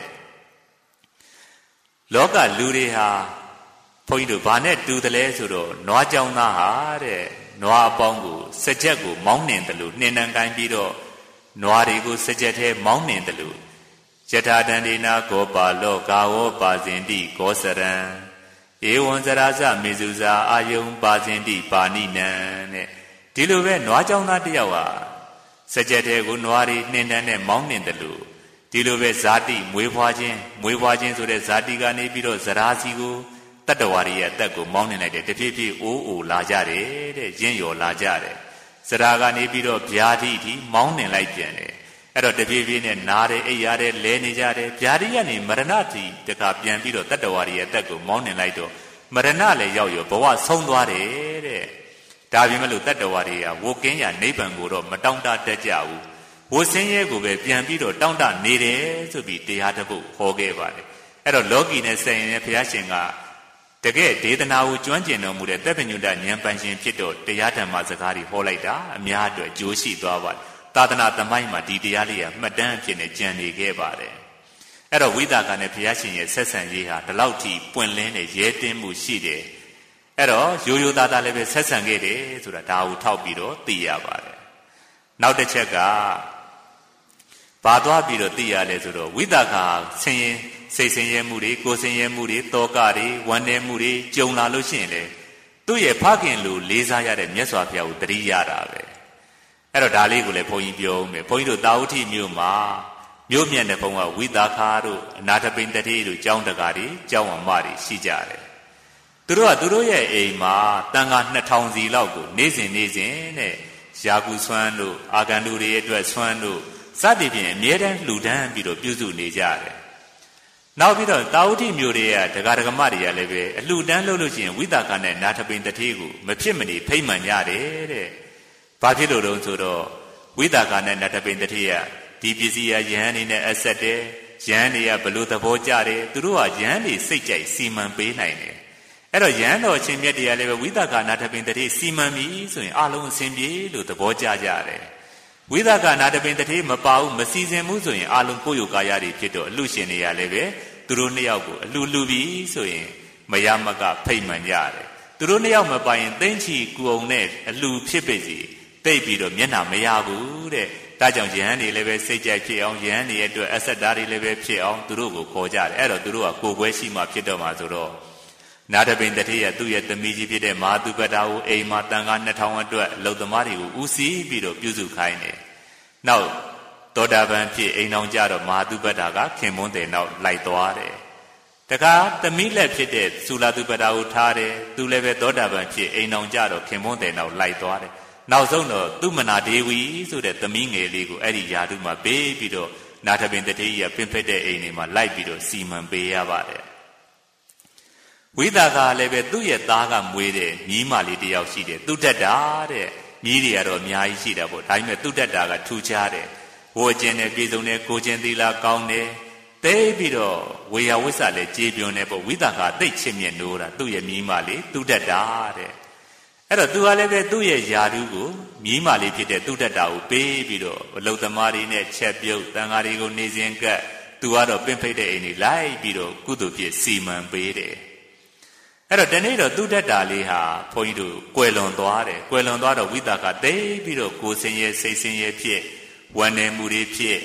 လောကလူတွေဟာဘုန်းကြီးတို့ဘာနဲ့တူတယ်လဲဆိုတော့နွားကြောင်သားဟာတဲ့နွားအပေါင်းကိုစကြက်ကိုမောင်းနှင်တယ်လို့နှင်နှံကိုင်းပြီးတော့နွားတွေကိုစကြက်ထဲမောင်းနှင်တယ်လို့ယထာတန္တိနာကောပါလောကာဝောပါဇင်တိကောစရံဧဝံဇရာဇမေဇုဇာအာယုံပါဇင်တိပါဏိနံတဲ့ဒီလိုပဲနွားကြောင်သားတယောက်ဟာစကြက်ထဲကိုနွားတွေနှင်နှံနဲ့မောင်းနှင်တယ်လို့ဒီလိုပဲဇာတိမွေးဖွားခြင်းမွေးဖွားခြင်းဆိုတဲ့ဇာတိကနေပြီးတော့ဇရာစီကိုတတ္တဝါတွေရဲ့အသက်ကိုမောင်းနှင်လိုက်တယ်တဖြည်းဖြည်းအိုးအိုလာကြတယ်တဲ့ရင့်ရော်လာကြတယ်ဇရာကနေပြီးတော့ဗျာတိထိမောင်းနှင်လိုက်ပြန်တယ်အဲ့တော့တဖြည်းဖြည်းနဲ့နားတယ်အိပ်ရတယ်လဲနေကြတယ်ဗျာတိကနေမရဏတိတခါပြန်ပြီးတော့တတ္တဝါတွေရဲ့အသက်ကိုမောင်းနှင်လိုက်တော့မရဏလည်းရောက်ရောဘဝဆုံးသွားတယ်တဲ့ဒါပြင်မလို့တတ္တဝါတွေကဝိုကင်းရနိဗ္ဗာန်ကိုတော့မတောင့်တတတ်ကြဘူးဝိဆင်းရဲကိုပဲပြန်ပြီးတော့တောင့်တနေတယ်ဆိုပြီးတရားတစ်ပုဒ်ဟောခဲ့ပါတယ်အဲ့တော့လောကီနဲ့ဆိုင်ရင်ဘုရားရှင်ကတကယ်ဒေသနာကိုကျွမ်းကျင်တော်မူတဲ့သက်ပညုတဉာဏ်ပန်ရှင်ဖြစ်တော့တရားဓမ္မစကားတွေဟောလိုက်တာအများအတွက်အကျိုးရှိသွားပါတယ်သာသနာသမိုင်းမှာဒီတရားလေးကမှတ်တမ်းဖြစ်နေကြံနေခဲ့ပါတယ်အဲ့တော့ဝိသကာနဲ့ဘုရားရှင်ရဲ့ဆက်ဆံရေးဟာဒီလောက်ထိပွင့်လင်းတဲ့ရဲတင်းမှုရှိတယ်အဲ့တော့ရိုးရိုးသားသားလည်းပဲဆက်ဆံခဲ့တယ်ဆိုတာဒါကိုထောက်ပြီးတော့သိရပါတယ်နောက်တစ်ချက်ကဘာသွားပြီးတော့သိရလဲဆိုတော့ဝိသကာဆင်းရဲစိတ်ဆင်းရဲမှုတွေကိုယ်ဆင်းရဲမှုတွေတောကတွေဝမ်းနည်းမှုတွေကြုံလာလို့ရှိရင်လေသူ့ရဲ့ဖခင်လိုလေးစားရတဲ့မြတ်စွာဘုရားကိုတတိရတာပဲအဲ့တော့ဒါလေးကိုလည်းဘုန်းကြီးပြောဦးမယ်ဘုန်းကြီးတို့တာဝတိမြို့မှာမြို့မြတ်တဲ့ဘုန်းကဝိသကာတို့အနာထပိန်တတိတို့ကျောင်းတကာတွေကျောင်းအမတွေရှိကြတယ်သူတို့ကသူတို့ရဲ့အိမ်မှာတန်ခါနှစ်ထောင်စီလောက်ကိုနေ့စဉ်နေ့စဉ်နဲ့ယာကုဆွမ်းတို့အာဂန္တုတွေအတွက်ဆွမ်းတို့စသည်ဖြင့်အမြဲတမ်းလှူဒန်းပြီးတော့ပြုစုနေကြတယ်နောက်ပြီးတော့တာဝတိမြို့တွေကဒကာဒကမတွေကလည်းပဲအလှူဒန်းလုပ်လို့ရှိရင်ဝိသကာနဲ့နာထပိန်တတိကိုမဖြစ်မနေဖိတ်မှန်ကြတယ်တဲ့ဘာဖြစ်လို့တော့ဆိုတော့ဝိသကာနဲ့နာထပိန်တတိကဒီပစ္စည်းရယဟန်နေနဲ့အဆက်တယ်ယဟန်တွေကဘလို့သဘောကျတယ်သူတို့ကယဟန်တွေစိတ်ကြိုက်စီမံပေးနိုင်တယ်အဲ့တော့ယဟန်တော်ချင်းမြတ်တွေကလည်းပဲဝိသကာနာထပိန်တတိစီမံပြီဆိုရင်အလုံးအစင်ပြေလို့သဘောကျကြတယ်ဝိသကာနာထပိန်တတိမပါဘူးမစီစဉ်မှုဆိုရင်အလုံးကိုယ်ယုကာယတွေဖြစ်တော့အလှရှင်တွေကလည်းပဲသူတို့နှစ်ယောက်ကိုအလှလူပြီဆိုရင်မရမကဖိတ်မှန်ကြတယ်သူတို့နှစ်ယောက်မပိုင်သိမ့်ချီကူအောင်နဲ့အလှဖြစ်ပေစီတိတ်ပြီးတော့မျက်နှာမရဘူးတဲ့ဒါကြောင့်ယဟန်တွေလည်းပဲစိတ်ကြိုက်ဖြစ်အောင်ယဟန်တွေအတွက်အဆက်သားတွေလည်းပဲဖြစ်အောင်သူတို့ကိုခေါ်ကြတယ်အဲ့တော့သူတို့ကကိုယ်ပွဲရှိမှဖြစ်တော့မှာဆိုတော့နာထပိန်တတိယသူ့ရဲ့သမီးကြီးဖြစ်တဲ့မဟာသူပတ္တာကိုအိမ်မှာတန်ခါနှစ်ထောင်အတွက်အလုသမားတွေကိုဦးစီးပြီးတော့ပြုစုခိုင်းတယ်နောက်သောတာပန်ဖြစ်အိမ်အောင်ကြတော့မဟာသူပတ္တာကခင်မွန်းတယ်နောက်လိုက်သွားတယ်တခါသမီးလက်ဖြစ်တဲ့သုလာသူပတ္တာကိုထားတယ်သူလည်းပဲသောတာပန်ဖြစ်အိမ်အောင်ကြတော့ခင်မွန်းတယ်နောက်လိုက်သွားတယ်နောက်ဆုံးတော့သူမနာဒေဝီဆိုတဲ့သမီးငယ်လေးကိုအဲ့ဒီယာတုမှာပေးပြီးတော့နာထပင်တတိယပင်ဖက်တဲ့အိမ်တွေမှာလိုက်ပြီးတော့စီမံပေးရပါတယ်ဝိသကာလည်းပဲသူ့ရဲ့သားကမွေးတဲ့မြီးမလေးတယောက်ရှိတယ်သူတက်တာတဲ့မြီးတွေကတော့အများကြီးရှိတာပေါ့ဒါပေမဲ့သူတက်တာကထူခြားတယ်ဝိုကျင်နဲ့ပြည်စုံနဲ့ကိုကျင်သီလာကောင်းတယ်သိပြီးတော့ဝေယဝိဆလည်းကြေးပြွန်းတယ်ပေါ့ဝိသကာသိတ်ချစ်မြတ်နိုးတာသူ့ရဲ့မြီးမလေးသူတက်တာတဲ့အဲ့တော့သူကလည်းပဲသူ့ရဲ့ယာတုကိုမြီးမလေးဖြစ်တဲ့သူတက်တာကိုပေးပြီးတော့အလုသမားတွေနဲ့ချက်ပြုတ်တန်ဃာတွေကိုနေစဉ်ကပ်သူကတော့ပင်ဖိတ်တဲ့အိမ်တွေလိုက်ပြီးတော့ကုသိုလ်ဖြစ်စီမံပေးတယ်အဲ့တော့တနေ့တော့သူတက်တာလေးဟာဘုန်းကြီးတို့ကွယ်လွန်သွားတယ်ကွယ်လွန်သွားတော့ဝိသကာသိပြီးတော့ကိုယ်စင်ရဲ့စိတ်စင်ရဲ့ဖြစ်ဝန္နေမှုတွေဖြစ်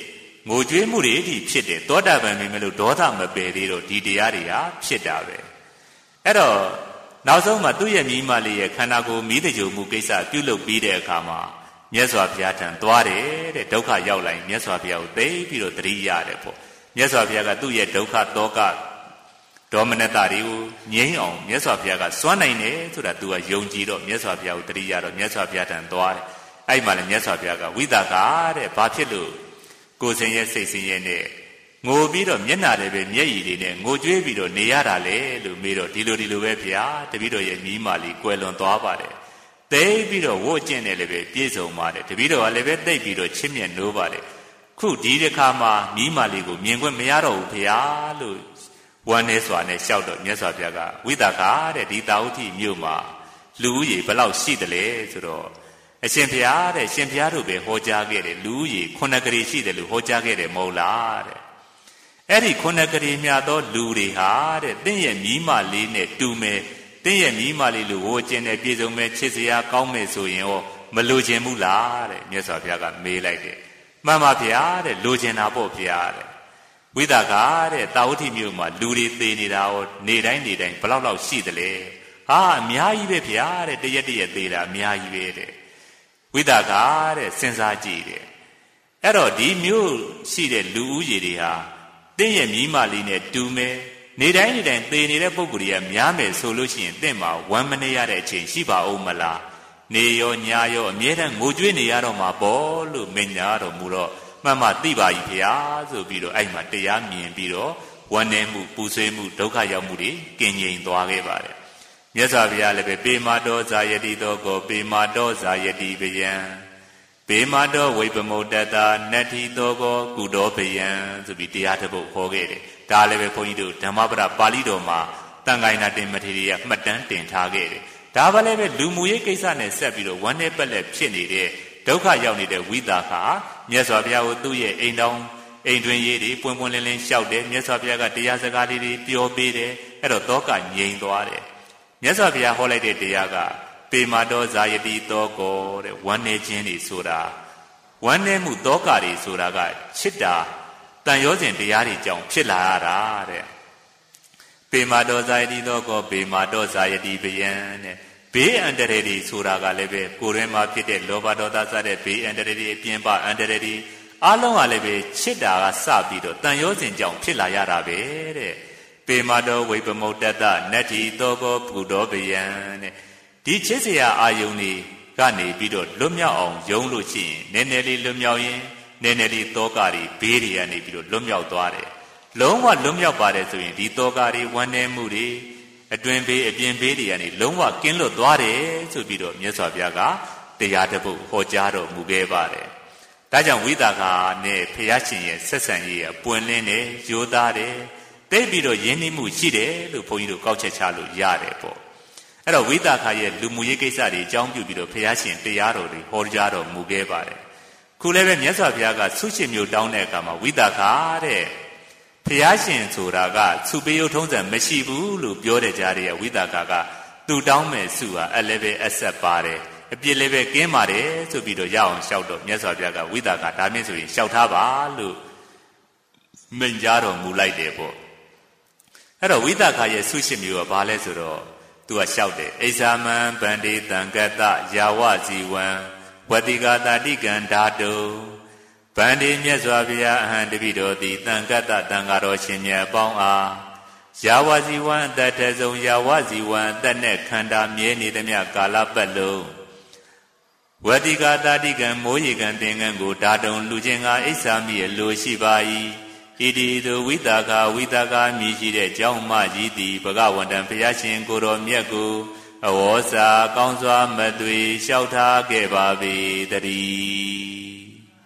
ငိုကြွေးမှုတွေအထိဖြစ်တယ်သောတာပန်မင်းမလို့ဒေါသမပယ်သေးတော့ဒီတရားတွေဟာဖြစ်တာပဲအဲ့တော့နောက်ဆုံးမှာသူ့ရဲ့မိမလေးရဲ့ခန္ဓာကိုယ်မိတကြုံမှုကိစ္စပြုလုပ်ပြီးတဲ့အခါမှာမြတ်စွာဘုရားထံသွားတယ်တဲ့ဒုက္ခရောက်လာရင်မြတ်စွာဘုရားကိုသိပြီးတော့သတိရတယ်ပေါ့မြတ်စွာဘုရားကသူ့ရဲ့ဒုက္ခတောကဒေါမနတတွေကိုငြိမ်းအောင်မြတ်စွာဘုရားကစွမ်းနိုင်တယ်ဆိုတာ तू ကယုံကြည်တော့မြတ်စွာဘုရားကိုသတိရတော့မြတ်စွာဘုရားထံသွားတယ်အဲ့မှာလည်းမြတ်စွာဘုရားကဝိသကာတဲ့ဘာဖြစ်လို့ကိုယ်စင်ရဲ့စိတ်စင်ရဲ့နဲ့ငိုပြီးတော့မျက်နှာတွေပဲမျက်ရည်တွေနဲ့ငိုကြွေးပြီးတော့နေရတာလေလို့မေးတော့ဒီလိုဒီလိုပဲဗျာတပည့်တော်ရဲ့မိမာလီကွယ်လွန်သွားပါတယ်သိပြီးတော့ဝို့ကျင့်တယ်လည်းပဲပြည့်စုံပါတယ်တပည့်တော်ကလည်းပဲသိပြီးတော့ချစ်မြတ်နိုးပါတယ်ခုဒီတစ်ခါမှမိမာလီကိုမြင်ခွင့်မရတော့ဘူးဗျာလို့ဝမ်းနေစွာနဲ့လျှောက်တော့မြတ်စွာဘုရားကဝိသကာတဲ့ဒီတာဝတိမြို့မှာလူဦးရေဘယ်လောက်ရှိတယ်လဲဆိုတော့အရှင်ဘုရားတဲ့ရှင်ဘုရားတို့ပဲဟောကြားခဲ့တယ်လူဦးရေခုနှစ်ကလေးရှိတယ်လို့ဟောကြားခဲ့တယ်မဟုတ်လားတဲ့အဲ့ဒီခုနှစ်ကလေးများသောလူတွေဟာတဲ့တင့်ရဲ့မိမလေးနဲ့တူမယ်တင့်ရဲ့မိမလေးလူဟိုကျင်တဲ့ပြည်စုံမဲ့ချစ်စရာကောင်းမယ်ဆိုရင်ရောမလိုချင်ဘူးလားတဲ့မြတ်စွာဘုရားကမေးလိုက်တယ်မှန်ပါဗျာတဲ့လိုချင်တာပေါ့ဗျာတဲ့ဝိသကာတဲ့တာဝတိမြို့မှာလူတွေသေနေတာရောနေတိုင်းနေတိုင်းဘလောက်လောက်ရှိသလဲဟာအများကြီးပဲဗျာတဲ့တရက်တရက်သေတာအများကြီးပဲတဲ့ဝိသကာတဲ့စဉ်းစားကြည့်တယ်အဲ့တော့ဒီမြို့ရှိတဲ့လူဦးရေတွေဟာတင့်ရဲ့မိမလေးနဲ့တူမယ်နေတိုင်းနေတိုင်းသေနေတဲ့ပုံကိုယ်ကြီးကများမယ်ဆိုလို့ရှိရင်တင့်မှာဝမ်းမနေရတဲ့အချိန်ရှိပါဦးမလားနေရောညာရောအမြဲတမ်းငိုကြွေးနေရတော့မှာပေါ့လို့မိန့်ညာတော်မူတော့မှန်မှသိပါ၏ဖေဟာဆိုပြီးတော့အဲ့မှာတရားမြင်ပြီးတော့ဝမ်းနည်းမှုပူဆွေးမှုဒုက္ခရောက်မှုတွေကင်းငြိမ်သွားခဲ့ပါတယ်မြတ်စွာဘုရားလည်းပဲပေမာတောဇာယတိတောကိုပေမာတောဇာယတိပယံပေမာတောဝိပမုတ္တတာနတ္ထိတောကိုကုတောပယံဆိုပြီးတရားတစ်ပုဒ်ဟောခဲ့တယ်ဒါလည်းပဲဘုန်းကြီးတို့ဓမ္မပဒပါဠိတော်မှာတန်ခိုင်နာတင်မထေရကမှတ်တမ်းတင်ထားခဲ့တယ်ဒါပဲလည်းပဲလူမှုရေးကိစ္စနဲ့ဆက်ပြီးတော့ဝမ်းနည်းပက်လက်ဖြစ်နေတဲ့ဒုက္ခရောက်နေတဲ့ဝိသကာမြတ်စွာဘုရားကိုသူ့ရဲ့အိမ်တော်အိမ်တွင်ရေးတွေပွင့်ပွင့်လင်းလင်းလျှောက်တယ်မြတ်စွာဘုရားကတရားစကားလေးတွေပြောပေးတယ်အဲ့တော့တောကငြိမ်သွားတယ်မြတ်စွာဘုရားဟောလိုက်တဲ့တရားကပေမာတောဇာယတိတောကောတဲ့ဝမ်းနေခြင်းတွေဆိုတာဝမ်းနေမှုတောကတွေဆိုတာကချစ်တာတန်ရောစဉ်တရားတွေကြောင့်ဖြစ်လာရတာတဲ့ပေမာတောဇာယတိတောကောပေမာတောဇာယတိပယံတဲ့ဘေးအန္တရာယ်တွေဆိုတာကလည်းပဲကိုယ်ထဲမှာဖြစ်တဲ့လောဘဒေါသစတဲ့ဘေးအန္တရာယ်တွေအပြင်ပအန္တရာယ်တွေအလုံးကလည်းပဲချစ်တာကစပြီးတော့တန်ရောစဉ်ကြောင့်ဖြစ်လာရတာပဲတဲ့ပေမာတောဝိပမုတ္တတနတ္ထိတောကောပုတောပယံတဲ့ဒီချစ်စရာအာယုန်တွေကနေပြီးတော့လွတ်မြောက်အောင်ယုံလို့ရှိရင်နည်းနည်းလေးလွတ်မြောက်ရင်နည်းနည်းလေးတောကတွေဘေးတွေကနေပြီးတော့လွတ်မြောက်သွားတယ်လုံးဝလွတ်မြောက်ပါတယ်ဆိုရင်ဒီတောကတွေဝမ်းနည်းမှုတွေအတွင်ဘေးအပြင်ဘေးတွေကနေလုံးဝကင်းလွတ်သွားတယ်ဆိုပြီးတော့မြတ်စွာဘုရားကတရားတစ်ပုဒ်ဟောကြားတော်မူခဲ့ပါတယ်ဒါကြောင့်ဝိသကာနဲ့ဘုရားရှင်ရဲ့ဆက်ဆံရေးကပွင့်လင်းတယ်ရိုးသားတယ်သိပြီးတော့ယဉ်ကျေးမှုရှိတယ်လို့ဘုန်းကြီးတို့ကောက်ချက်ချလို့ရတယ်ပေါ့အဲ့တော့ဝိသကာရဲ့လူမှုရေးကိစ္စတွေအကြောင်းပြုပြီးတော့ဘုရားရှင်တရားတော်တွေဟောကြားတော်မူခဲ့ပါတယ်ခုလည်းပဲမြတ်စွာဘုရားကဆုရှင်မျိုးတောင်းတဲ့အခါမှာဝိသကာတဲ့ဘုရားရှင်ဆိုတာကသူပေးရုံထုံးစံမရှိဘူးလို့ပြောတဲ့ကြားတွေကဝိသကာကသူတောင်းမဲ့ဆုဟာအလည်းပဲအဆက်ပါတယ်အပြစ်လည်းပဲကင်းပါတယ်ဆိုပြီးတော့ရအောင်လျှောက်တော့မြတ်စွာဘုရားကဝိသကာဒါမျိုးဆိုရင်လျှောက်ထားပါလို့မိန့်ကြားတော်မူလိုက်တယ်ပေါ့အဲ့တော့ဝိသကာရဲ့ဆုရှင်မျိုးကဘာလဲဆိုတော့သူကလျှောက်တယ်အိဇာမံဗန္တိတံကတ္တယာဝဇီဝံဝတိကာတာတိကံဓာတုဗန္တိမြတ်စွာဘုရားအဟံတပိတော်သည်တံကတ္တတံဃာတော်ရှင်မြတ်အပေါင်းအားယာဝဇီဝံအတ္တထဆုံးယာဝဇီဝံအတ္တနဲ့ခန္ဓာမြဲနေသမျှကာလပတ်လုံးဝတိကာတာတိကံမိုးရေကံသင်္ကန်းကိုဓာတုံလူချင်းကအိဆာမိရလိုရှိပါ၏ဣတိတုဝိသကာဝိသကာမြည်ရှိတဲ့ကျောင်းမကြီးသည်ဘဂဝန္တံဘုရားရှင်ကိုတော်မြတ်ကိုအဝေါ်စာကောင်းစွာမသွေလျှောက်ထားခဲ့ပါပေတည်း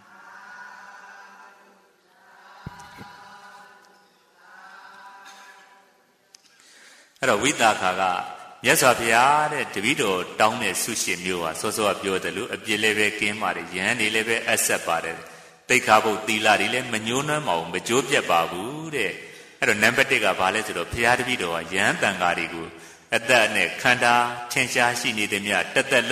အဲ့တော့ဝိသကာကမြတ်စွာဘုရားတဲ့တပည့်တော်တောင်းတဲ့ဆုရှင်မျိုးဟာစောစောပြောတယ်လို့အပြစ်လည်းပဲကင်းပါတယ်ယဟန်တွေလည်းပဲအဆက်ပါတယ်တိတ်ခါဖို့သီလတွေလည်းမညှိုးနှမ်းမအောင်မကြိုးပြတ်ပါဘူးတဲ့အဲ့တော့နံပါတ်တစ်ကဘာလဲဆိုတော့ဘုရားတပည့်တော်ကယဟန်တန်ဃာတွေကိုအသက်နဲ့ခန္ဓာထင်ရှားရှိနေသည်မြတ်တက်တက်လုံး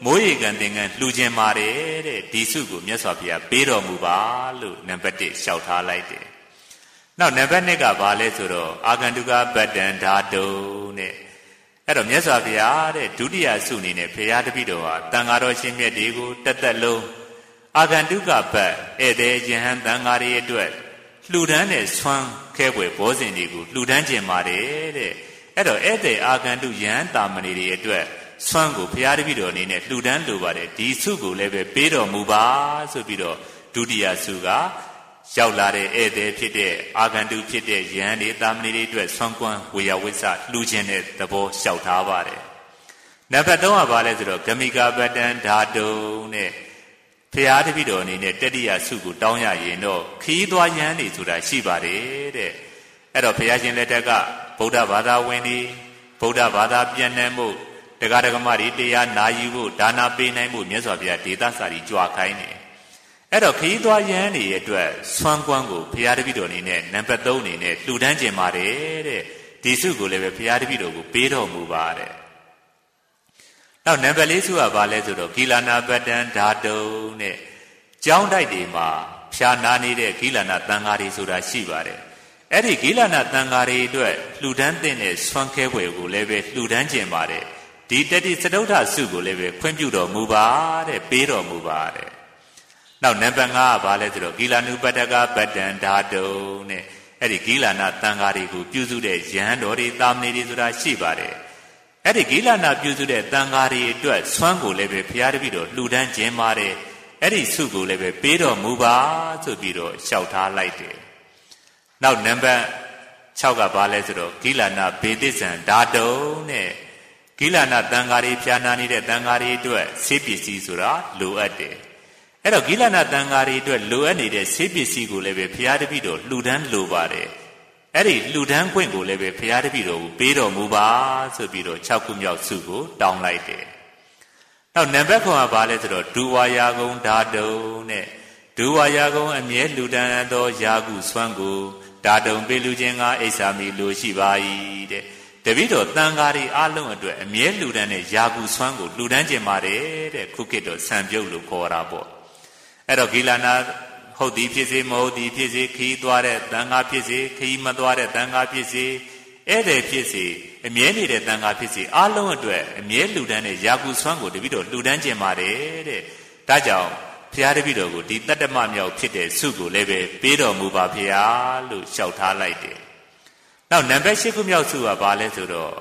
မိုးရေကန်သင်္ကန်းလှူခြင်းပါတယ်တဲ့ဒီစုကိုမြတ်စွာဘုရားပေးတော်မူပါလို့နံပါတ်တစ်လျှောက်ထားလိုက်တယ်နောက်နံပါတ်နှစ်ကဘာလဲဆိုတော့အာဂန္တုကပတ္တံဓာတုတဲ့အဲ့တော့မြတ်စွာဘုရားတဲ့ဒုတိယစုအနေနဲ့ဘုရားတပည့်တော်ဟာတန်ဃာတော်ရှင်မြတ်တွေကိုတသက်လုံးအာဂန္တုကပတ်ဧည့်သည်ယဟန်တန်ဃာတွေအတွက်လှူဒန်းတဲ့ဆွမ်းခဲပွဲဘောဇဉ်တွေကိုလှူဒန်းခြင်းပါတယ်တဲ့အဲ့တော့ဧည့်သည်အာဂန္တုယဟန်တာမဏေတွေအတွက်ဆွမ်းကိုဘုရားတပည့်တော်အနေနဲ့လှူဒန်းလိုပါတယ်ဒီစုကိုလည်းပဲပေးတော်မူပါဆိုပြီးတော့ဒုတိယစုကရောက်လာတဲ့ဧည့်သည်ဖြစ်တဲ့အာဂန္တုဖြစ်တဲ့ယဟန်တွေတာမဏေတွေအတွက်ဆွမ်းကွမ်းဝေယဝိဆလှူခြင်းတဲ့သဘောလျှောက်ထားပါတယ်နံပါတ်သုံးကဘာလဲဆိုတော့ဂမိကပတ္တံဓာတုနဲ့ဘုရားတပည့်တော်အနေနဲ့တတိယစုကိုတောင်းရရင်တော့ခီးသွားယဟန်တွေဆိုတာရှိပါတယ်တဲ့အဲ့တော့ဘုရားရှင်လက်ထက်ကဗုဒ္ဓဘာသာဝင်တွေဗုဒ္ဓဘာသာပြန်နှံ့မှုတရားဓမ္မတွေတရားနာယူဖို့ဒါနာပေးနိုင်ဖို့မြတ်စွာဘုရားဒေသစာရီကြွားခိုင်းတယ်အဲ့တော့ခရီးသွားယဟန်တွေအတွက်ဆွမ်းကွမ်းကိုဘုရားတပည့်တော်အနေနဲ့နံပါတ်သုံးအနေနဲ့လှူဒန်းခြင်းပါတယ်တဲ့ဒီစုကိုလည်းပဲဘုရားတပည့်တော်ကိုပေးတော်မူပါတဲ့နောက်နံပါတ်လေးစုကဘာလဲဆိုတော့ဂီလနာပတ္တံဓာတုနဲ့ကျောင်းတိုက်တွေမှာဖြာနာနေတဲ့ဂီလနာတန်ဃာတွေဆိုတာရှိပါတယ်အဲ့ဒီဂီလနာတန်ဃာတွေအတွက်လှူဒန်းတဲ့ဆွမ်းခဲပွဲကိုလည်းပဲလှူဒန်းခြင်းပါတယ်ဒီတတိစတုထစုကိုလည်းပဲခွင့်ပြုတော်မူပါတဲ့ပေးတော်မူပါတဲ့နောက်နံပါတ်ငါးကဘာလဲဆိုတော့ဂီလနုပတ္တကပတ္တံဓာတုနဲ့အဲ့ဒီဂီလနာတန်ဃာတွေကိုပြုစုတဲ့ယဟန်တော်တွေတာမဏေတွေဆိုတာရှိပါတယ်အဲ့ဒီဂီလနာပြုစုတဲ့တန်ဃာတွေအတွက်ဆွမ်းကိုလည်းပဲဘုရားတပည့်တော်လှူဒန်းခြင်းပါတယ်အဲ့ဒီစုကိုလည်းပဲပေးတော်မူပါဆိုပြီးတော့လျှောက်ထားလိုက်တယ်နောက်နံပါတ်၆ကဘာလဲဆိုတော့ဂီလနာဘေတိဇံဓာတုနဲ့ဂီလနာတန်ဃာတွေဖြာနာနေတဲ့တန်ဃာတွေအတွက်ဆေးပစ္စည်းဆိုတာလိုအပ်တယ်အဲ့တော့ဂီလနာတန်ဃာတွေအတွက်လိုအပ်နေတဲ့ဆေးပစ္စည်းကိုလည်းပဲဘုရားတပည့်တော်လှူဒန်းလိုပါတယ်အဲ့ဒီလှူဒန်းခွင့်ကိုလည်းပဲဘုရားတပည့်တော်ကိုပေးတော်မူပါဆိုပြီးတော့၆ခုမြောက်စုကိုတောင်းလိုက်တယ်နောက်နံပါတ်ခွန်ကဘာလဲဆိုတော့ဒုဝါယာကုံဓာတုနဲ့ဒုဝါယာကုံအမြဲလှူဒန်းသောယာကုဆွမ်းကိုဓာတုံပေးလူခြင်းကအိဆာမီလိုရှိပါ၏တဲ့တပည့်တော်တန်ဃာတွေအလုံးအတွက်အမြဲလှူဒန်းတဲ့ယာကုဆွမ်းကိုလှူဒန်းခြင်းပါတယ်တဲ့ခုခေတ်တော့ဆံပြုတ်လို့ခေါ်တာပေါ့အဲ့တော့ဂီလနာဟုတ်သည်ဖြစ်စေမဟုတ်သည်ဖြစ်စေခီးသွားတဲ့တန်ဃာဖြစ်စေခီးမသွားတဲ့တန်ဃာဖြစ်စေဧည့်သည်ဖြစ်စေအမြဲနေတဲ့တန်ဃာဖြစ်စေအလုံးအတွက်အမြဲလှူဒန်းတဲ့ယာကုဆွမ်းကိုတပည့်တော်လှူဒန်းခြင်းပါတယ်တဲ့ဒါကြောင့်ဘုရားတပည့်တော်ကိုဒီတတ္တမမြောက်ဖြစ်တဲ့စုကိုလည်းပဲပေးတော်မူပါဖေဟာလို့လျှောက်ထားလိုက်တယ်နောက်နံပါတ်၈ခုမြောက်စုကဘာလဲဆိုတော့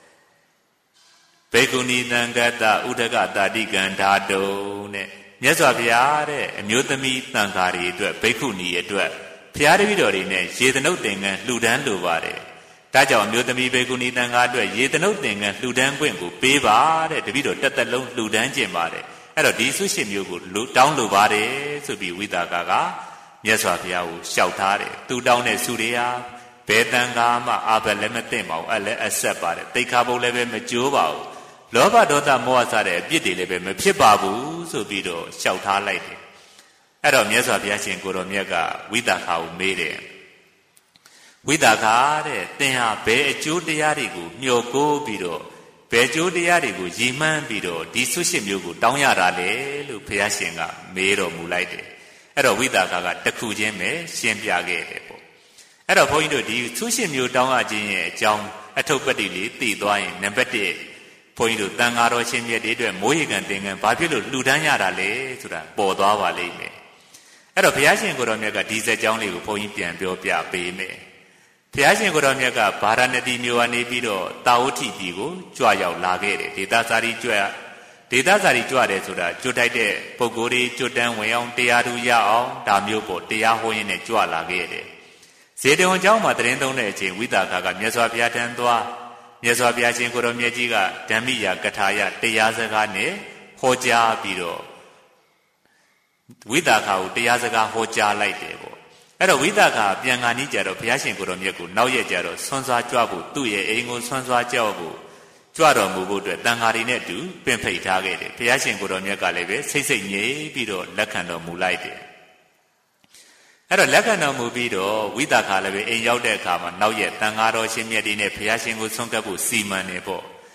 ဘေကုဏီသံဃတဥဒကတာတိကံဓာတုနဲ့မြတ်စွာဘုရားတဲ့အမျိုးသမီးသံဃာတွေအတွက်ဘိက္ခုနီအတွက်ဘုရားတပည့်တော်တွေနဲ့ရေသနုတ်သင်္ကန်းလှူဒန်းလိုပါတယ်ဒါကြောင့်အမျိုးသမီးဘိက္ခုနီသံဃာအတွက်ရေသနုတ်သင်္ကန်းလှူဒန်းခွင့်ကိုပေးပါတဲ့တပည့်တော်တစ်သက်လုံးလှူဒန်းခြင်းပါတယ်အဲ့တော့ဒီဆုရှင်မျိုးကိုတောင်းလိုပါတယ်ဆိုပြီးဝိသကာကမြတ်စွာဘုရားကိုလျှောက်ထားတယ်သူတောင်းတဲ့ဆုတွေဟာဘယ်တန်ဃာမှအာဘလည်းမသိမ့်ပါဘူးအဲ့လည်းအဆက်ပါတယ်တိခါဘုံလည်းပဲမကြိုးပါဘူးလောဘဒေါသမောဟစတဲ့အပြစ်တွေလည်းပဲမဖြစ်ပါဘူးဆိုပြီးတော့လျှောက်ထားလိုက်တယ်အဲ့တော့မြတ်စွာဘုရားရှင်ကိုတော်မြတ်ကဝိသကာကိုမေးတယ်ဝိသကာတဲ့သင်ဟာဘယ်အကျိုးတရားတွေကိုမျှော်ကိုးပြီးတော့ဘယ်ကျိုးတရားတွေကိုရည်မှန်းပြီးတော့ဒီဆုရှင်မျိုးကိုတောင်းရတာလေလို့ဘုရားရှင်ကမေးတော်မူလိုက်တယ်အဲ့တော့ဝိသကာကတခုချင်းပဲရှင်းပြခဲ့တယ်ပေါ့အဲ့တော့ဘုန်းကြီးတို့ဒီဆုရှင်မျိုးတောင်းရခြင်းရဲ့အကြောင်းအထုပ်ပတ်တိလေးသိသွားရင်နံပါတ်တစ်ဘုန်းကြီးတို့တန်ဃာတော်ရှင်မြတ်တွေအတွက်မိုးရေကန်သင်္ကန်းဘာဖြစ်လို့လှူဒန်းရတာလဲဆိုတာပေါ်သွားပါလိမ့်မယ်အဲ့တော့ဘုရားရှင်ကိုတော်မြတ်ကဒီဇက်ကြောင်းလေးကိုဘုန်းကြီးပြန်ပြောပြပေးမယ်ဘုရားရှင်ကိုတော်မြတ်ကဗာရာဏသီမြို့ကနေပြီးတော့တာဝတိပြည်ကိုကြွရောက်လာခဲ့တယ်ဒေသစာရီကြွဒေသစာရီကြွတယ်ဆိုတာကြွတိုက်တဲ့ပုဂ္ဂိုလ်တွေကြွတန်းဝင်အောင်တရားသူရအောင်ဒါမျိုးပေါ့တရားဟောရင်းနဲ့ကြွလာခဲ့တယ်ဇေတဝန်ကျောင်းမှာတရင်သုံးတဲ့အချိန်ဝိသကာကမြတ်စွာဘုရားထံသွားမြတ်စွာဘုရားရှင်ကိုတော်မြတ်ကြီးကဓမ္မိယာကထာယတရားစကားနဲ့ဟောကြားပြီးတော့ဝိသကာကိုတရားစကားဟောကြားလိုက်တယ်ပေါ့အဲ့တော့ဝိသကာပြန်ခါနီးကြတော့ဘုရားရှင်ကိုတော်မြတ်ကိုနောက်ရက်ကြတော့ဆွမ်းစားကြွဖို့သူ့ရဲ့အိမ်ကိုဆွမ်းစားကြောက်ဖို့ကြွတော်မူဖို့အတွက်တန်ဃာတွေနဲ့အတူပင်ဖိတ်ထားခဲ့တယ်ဘုရားရှင်ကိုတော်မြတ်ကလည်းပဲစိတ်စိတ်ငြိမ်ပြီးတော့လက်ခံတော်မူလိုက်တယ်အဲ့တော့လက်ခံတော်မူပြီးတော့ဝိသကာလည်းပဲအိမ်ရောက်တဲ့အခါမှာနောက်ရက်တန်ဃာတော်ရှင်မြတ်တွေနဲ့ဘုရားရှင်ကိုဆွမ်းကပ်ဖို့စီမံနေပေါ့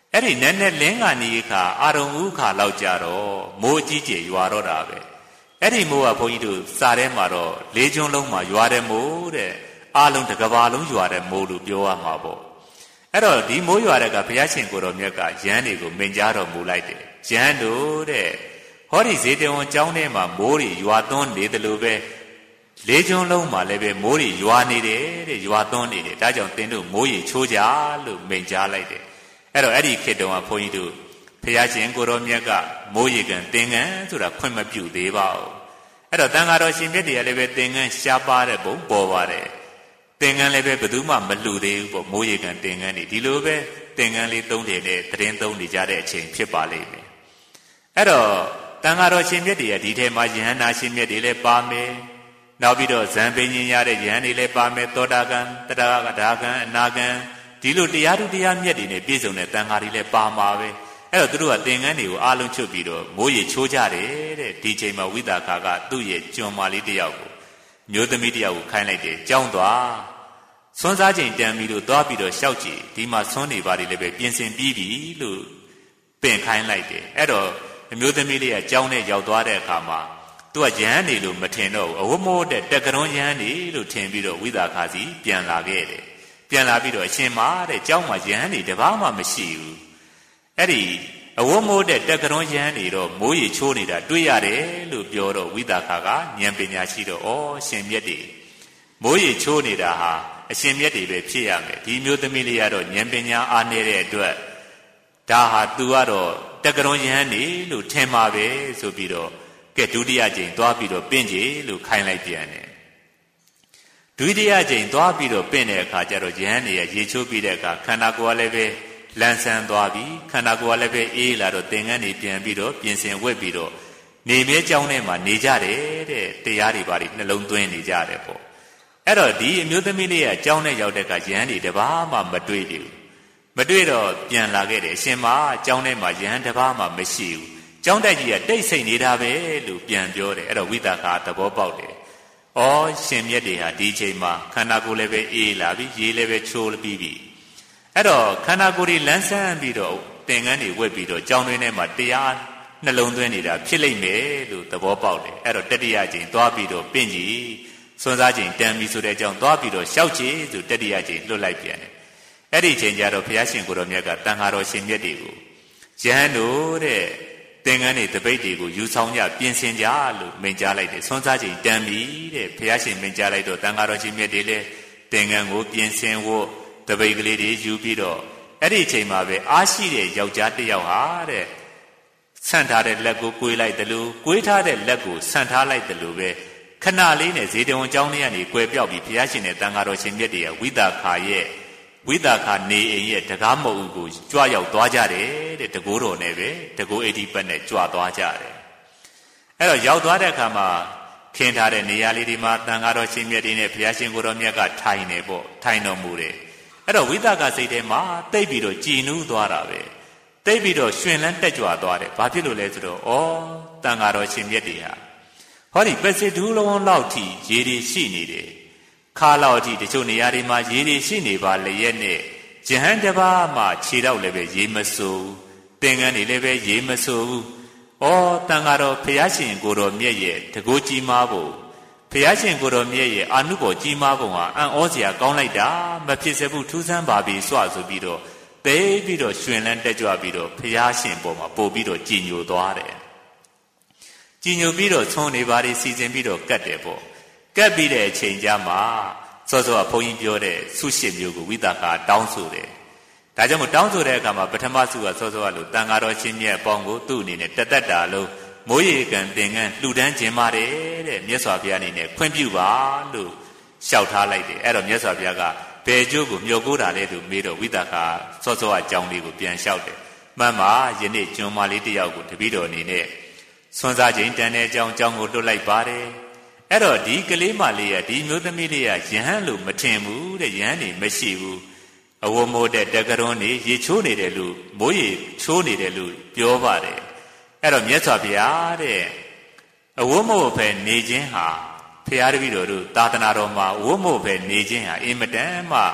အဲ့ဒီနဲ့နဲ့လင်းကနေခါအာရုံဥခါလောက်ကြတော့မိုးအကြီးကြီးရွာတော့တာပဲအဲ့ဒီမိုးကဘုန်းကြီးတို့စာထဲမှာတော့လေးကျွန်းလုံးမှာရွာတဲ့မိုးတဲ့အားလုံးတစ်ကဘာလုံးရွာတဲ့မိုးလို့ပြောရမှာပေါ့အဲ့တော့ဒီမိုးရွာတဲ့ကဘုရားရှင်ကိုတော်မြတ်ကယန်းတွေကိုမင်ကြားတော်မူလိုက်တယ်ယန်းတို့တဲ့ဟောဒီဇေတဝန်ကျောင်းထဲမှာမိုးတွေရွာသွန်းနေတယ်လို့ပဲလေးကျွန်းလုံးမှာလည်းပဲမိုးတွေရွာနေတယ်တဲ့ရွာသွန်းနေတယ်ဒါကြောင့်သင်တို့မိုးရေချိုးကြလို့မင်ကြားလိုက်တယ်အဲ့တော့အဲ့ဒီခေတ်တုန်းကဘုန်းကြီးတို့ဘုရားရှင်ကိုတော်မြတ်ကမိုးရေကန်သင်္ကန်းဆိုတာခွင့်မပြုသေးပါဘူးအဲ့တော့တန်ဃာတော်ရှင်မြတ်တွေကလည်းပဲသင်္ကန်းရှားပါတဲ့ပုံပေါ်ပါတယ်သင်္ကန်းလည်းပဲဘယ်သူမှမလှူသေးဘူးပေါ့မိုးရေကန်သင်္ကန်းတွေဒီလိုပဲသင်္ကန်းလေးသုံးတယ်နဲ့သတင်းသုံးနေကြတဲ့အချိန်ဖြစ်ပါလိမ့်မယ်အဲ့တော့တန်ဃာတော်ရှင်မြတ်တွေကဒီထဲမှာယဟန္တာရှင်မြတ်တွေလည်းပါမယ်နောက်ပြီးတော့ဇံပင်ရှင်ရတဲ့ယဟန်တွေလည်းပါမယ်သောတာကံတတဂဒါကံအနာကံဒီလိုတရားသူတရားမြတ်တွေနဲ့ပြည့်စုံတဲ့တန်ဃာတွေလည်းပါမှာပဲအဲ့တော့သူတို့ကသင်္ကန်းတွေကိုအားလုံးချုပ်ပြီးတော့မိုးရေချိုးကြတယ်တဲ့ဒီချိန်မှာဝိသကာကသူ့ရဲ့ကျွန်မလေးတယောက်ကိုမျိုးသမီးတယောက်ကိုခိုင်းလိုက်တယ်ကြောင်းသွားဆွမ်းစားချိန်တန်ပြီးတော့သွားပြီးတော့ရှောက်ကြည့်ဒီမှာဆွမ်းနေပါလေလည်းပဲပြင်ဆင်ပြီးပြီလို့ပင်ခိုင်းလိုက်တယ်အဲ့တော့အမျိုးသမီးလေးကကြောင်းနဲ့ရောက်သွားတဲ့အခါမှာသူကယဟန်နေလို့မထင်တော့ဘူးအဝတ်မိုးတဲ့တက်ကရွန်ယဟန်နေလို့ထင်ပြီးတော့ဝိသကာစီပြန်လာခဲ့တယ်ပြန်လာပြီးတော့အရှင်မတဲ့ကြောင်းမှာယဟန်နေတပါးမှမရှိဘူးအဲ့ဒီအဝတ်မိုးတဲ့တက်ကရွန်ယဟန်နေတော့မိုးရေချိုးနေတာတွေ့ရတယ်လို့ပြောတော့ဝိသကာကဉာဏ်ပညာရှိတော့ဩရှင်မြတ်တွေမိုးရေချိုးနေတာဟာအရှင်မြတ်တွေပဲဖြစ်ရမယ်ဒီမျိုးသမီးလေးကတော့ဉာဏ်ပညာအားနေတဲ့အတွက်ဒါဟာသူကတော့တက်ကရွန်ယဟန်နေလို့ထင်ပါပဲဆိုပြီးတော့ကဲဒုတိယကြိမ်သွားပြီးတော့ပင့်ကြလို့ခိုင်းလိုက်ပြန်တယ်ဒုတိယကြိမ်သွားပြီးတော့ပင့်တဲ့အခါကျတော့ယဟန်နေရရေချိုးပြီးတဲ့အခါခန္ဓာကိုယ်ကလည်းပဲလန်းဆန်းသွားပြီခန္ဓာကိုယ်ကလည်းပဲအေးလာတော့သင်္ကန်းတွေပြန်ပြီးတော့ပြင်ဆင်ဝတ်ပြီးတော့နေမြဲကြောင်းထဲမှာနေကြတယ်တဲ့တရားတွေပါတွေနှလုံးသွင်းနေကြတယ်ပေါ့အဲ့တော့ဒီအမျိုးသမီးလေးကကြောင်းနဲ့ရောက်တဲ့အခါယဟန်တွေတပါးမှမတွေ့ဘူးမတွေ့တော့ပြန်လာခဲ့တယ်အရှင်မကြောင်းထဲမှာယဟန်တပါးမှမရှိဘူးကျောင်းတိုက်ကြီးကတိတ်ဆိတ်နေတာပဲလို့ပြန်ပြောတယ်အဲ့တော့ဝိသကာသဘောပေါက်တယ်ဩရှင်မြတ်တွေဟာဒီချိန်မှာခန္ဓာကိုယ်လည်းပဲအေးလာပြီရေလည်းပဲချိုးပြီးပြီအဲ့တော့ခန္ဓာကိုယ်တွေလန်းဆန်းပြီးတော့သင်္ကန်းတွေဝတ်ပြီးတော့ကျောင်းတွင်းထဲမှာတရားနှလုံးသွင်းနေတာဖြစ်လိမ့်မယ်လို့သဘောပေါက်တယ်အဲ့တော့တတိယချိန်သွားပြီးတော့ပင့်ကြည့်စွန့်စားချိန်တန်ပြီဆိုတဲ့အကြောင်းသွားပြီးတော့ရှောက်ကြည့်ဆိုတတိယချိန်လွတ်လိုက်ပြန်တယ်အဲ့ဒီချိန်ကျတော့ဘုရားရှင်ကိုယ်တော်မြတ်ကတန်ဃာတော်ရှင်မြတ်တွေကိုယဟန်တို့တဲ့သင်္ကန်းတွေတပိတ်တွေကိုယူဆောင်ကြပြင်ဆင်ကြလို့မိန့်ကြားလိုက်တယ်ဆွမ်းစားချိန်တန်ပြီတဲ့ဘုရားရှင်မိန့်ကြားလိုက်တော့တန်ဃာတော်ရှင်မြတ်တွေလည်းသင်္ကန်းကိုပြင်ဆင်ဖို့တပိတ်ကလေးတွေယူပြီးတော့အဲ့ဒီချိန်မှာပဲအားရှိတဲ့ယောက်ျားတစ်ယောက်ဟာတဲ့ဆန့်ထားတဲ့လက်ကိုကွေးလိုက်တယ်လို့ကွေးထားတဲ့လက်ကိုဆန့်ထားလိုက်တယ်လို့ပဲခဏလေးနဲ့ဇေတဝန်ကျောင်းထဲကနေကွယ်ပြောက်ပြီးဘုရားရှင်နဲ့တန်ဃာတော်ရှင်မြတ်တွေကဝိသကာရဲ့ဝိသကာနေအိမ်ရဲ့တကားမုံကိုကြွရောက်သွားကြတယ်တဲ့တကိုးတော်နဲ့ပဲတကိုးအိဋ္ဌိပတ်နဲ့ကြွသွားကြတယ်အဲ့တော့ရောက်သွားတဲ့အခါမှာခင်းထားတဲ့နေရာလေးဒီမှာတန်ဃာတော်ရှင်မြတ်တွေနဲ့ဘုရားရှင်ကိုယ်တော်မြတ်ကထိုင်နေပေါ့ထိုင်တော်မူတယ်အဲ့တော့ဝိသကာစိတ်ထဲမှာတိတ်ပြီးတော့ကြည်နူးသွားတာပဲတိတ်ပြီးတော့ရှင်လန်းတက်ကြွသွားတယ်ဘာဖြစ်လို့လဲဆိုတော့ဩတန်ဃာတော်ရှင်မြတ်တွေဟာဟောဒီပစိဒူးလုံးလောက်ထိရေတွေရှိနေတယ်ခါလောက်အထိတချို့နေရာတွေမှာရေတွေရှိနေပါလေရဲ့နဲ့ယဟန်တပါးမှခြေတော့လည်းပဲရေမစိုးဘူးသင်္ကန်းတွေလည်းပဲရေမစိုးဘူးဩတန်ဃာတော်ဘုရားရှင်ကိုယ်တော်မြတ်ရဲ့တကူကြီးမားဖို့ဘုရားရှင်ကိုယ်တော်မြတ်ရဲ့အာနုဘော်ကြီးမားပုံဟာအံ့ဩစရာကောင်းလိုက်တာမဖြစ်စေဘူးထူးဆန်းပါပြီစွာဆိုပြီးတော့သိပြီးတော့ရှင်လန်းတက်ကြွပြီးတော့ဘုရားရှင်ပေါ်မှာပို့ပြီးတော့ကြည်ညိုသွားတယ်ကြည်ညိုပြီးတော့သွန်းနေပါလေစီစဉ်ပြီးတော့ကတ်တယ်ပေါ့ကတ်ပြီးတဲ့အချိန်ကြမှာစောစောကဘုန်းကြီးပြောတဲ့ဆုရှစ်မျိုးကိုဝိသကာတောင်းဆိုတယ်ဒါကြောင့်မို့တောင်းဆိုတဲ့အခါမှာပထမဆုကစောစောကလို့တန်ဃာတော်ရှင်မြတ်အပေါင်းကိုသူ့အနေနဲ့တသက်တာလုံးမိုးရေကန်သင်္ကန်းလှူဒန်းခြင်းပါတယ်တဲ့မြတ်စွာဘုရားအနေနဲ့ခွင့်ပြုပါလို့လျှောက်ထားလိုက်တယ်အဲ့တော့မြတ်စွာဘုရားကဘယ်ကျိုးကိုမျှော်ကိုးတာလဲလို့မေးတော့ဝိသကာစောစောအကြောင်းလေးကိုပြန်လျှောက်တယ်မှန်ပါယနေ့ကျွန်မလေးတယောက်ကိုတပည့်တော်အနေနဲ့ဆွမ်းစားခြင်းတန်တဲ့အကြောင်းအကြောင်းကိုလွတ်လိုက်ပါတယ်အဲ့တော့ဒီကလေးမလေးကဒီမျိုးသမီးလေးကယဟန်လို့မထင်ဘူးတဲ့ယဟန်နေမရှိဘူးအဝမိုးတဲ့တကရွန်နေရေချိုးနေတယ်လို့မိုးရေချိုးနေတယ်လို့ပြောပါတယ်အဲ့တော့မြတ်စွာဘုရားတဲ့အဝမိုးပဲနေခြင်းဟာဘုရားတပည့်တော်တို့သာသနာတော်မှာအဝမိုးပဲနေခြင်းဟာအင်မတန်မှ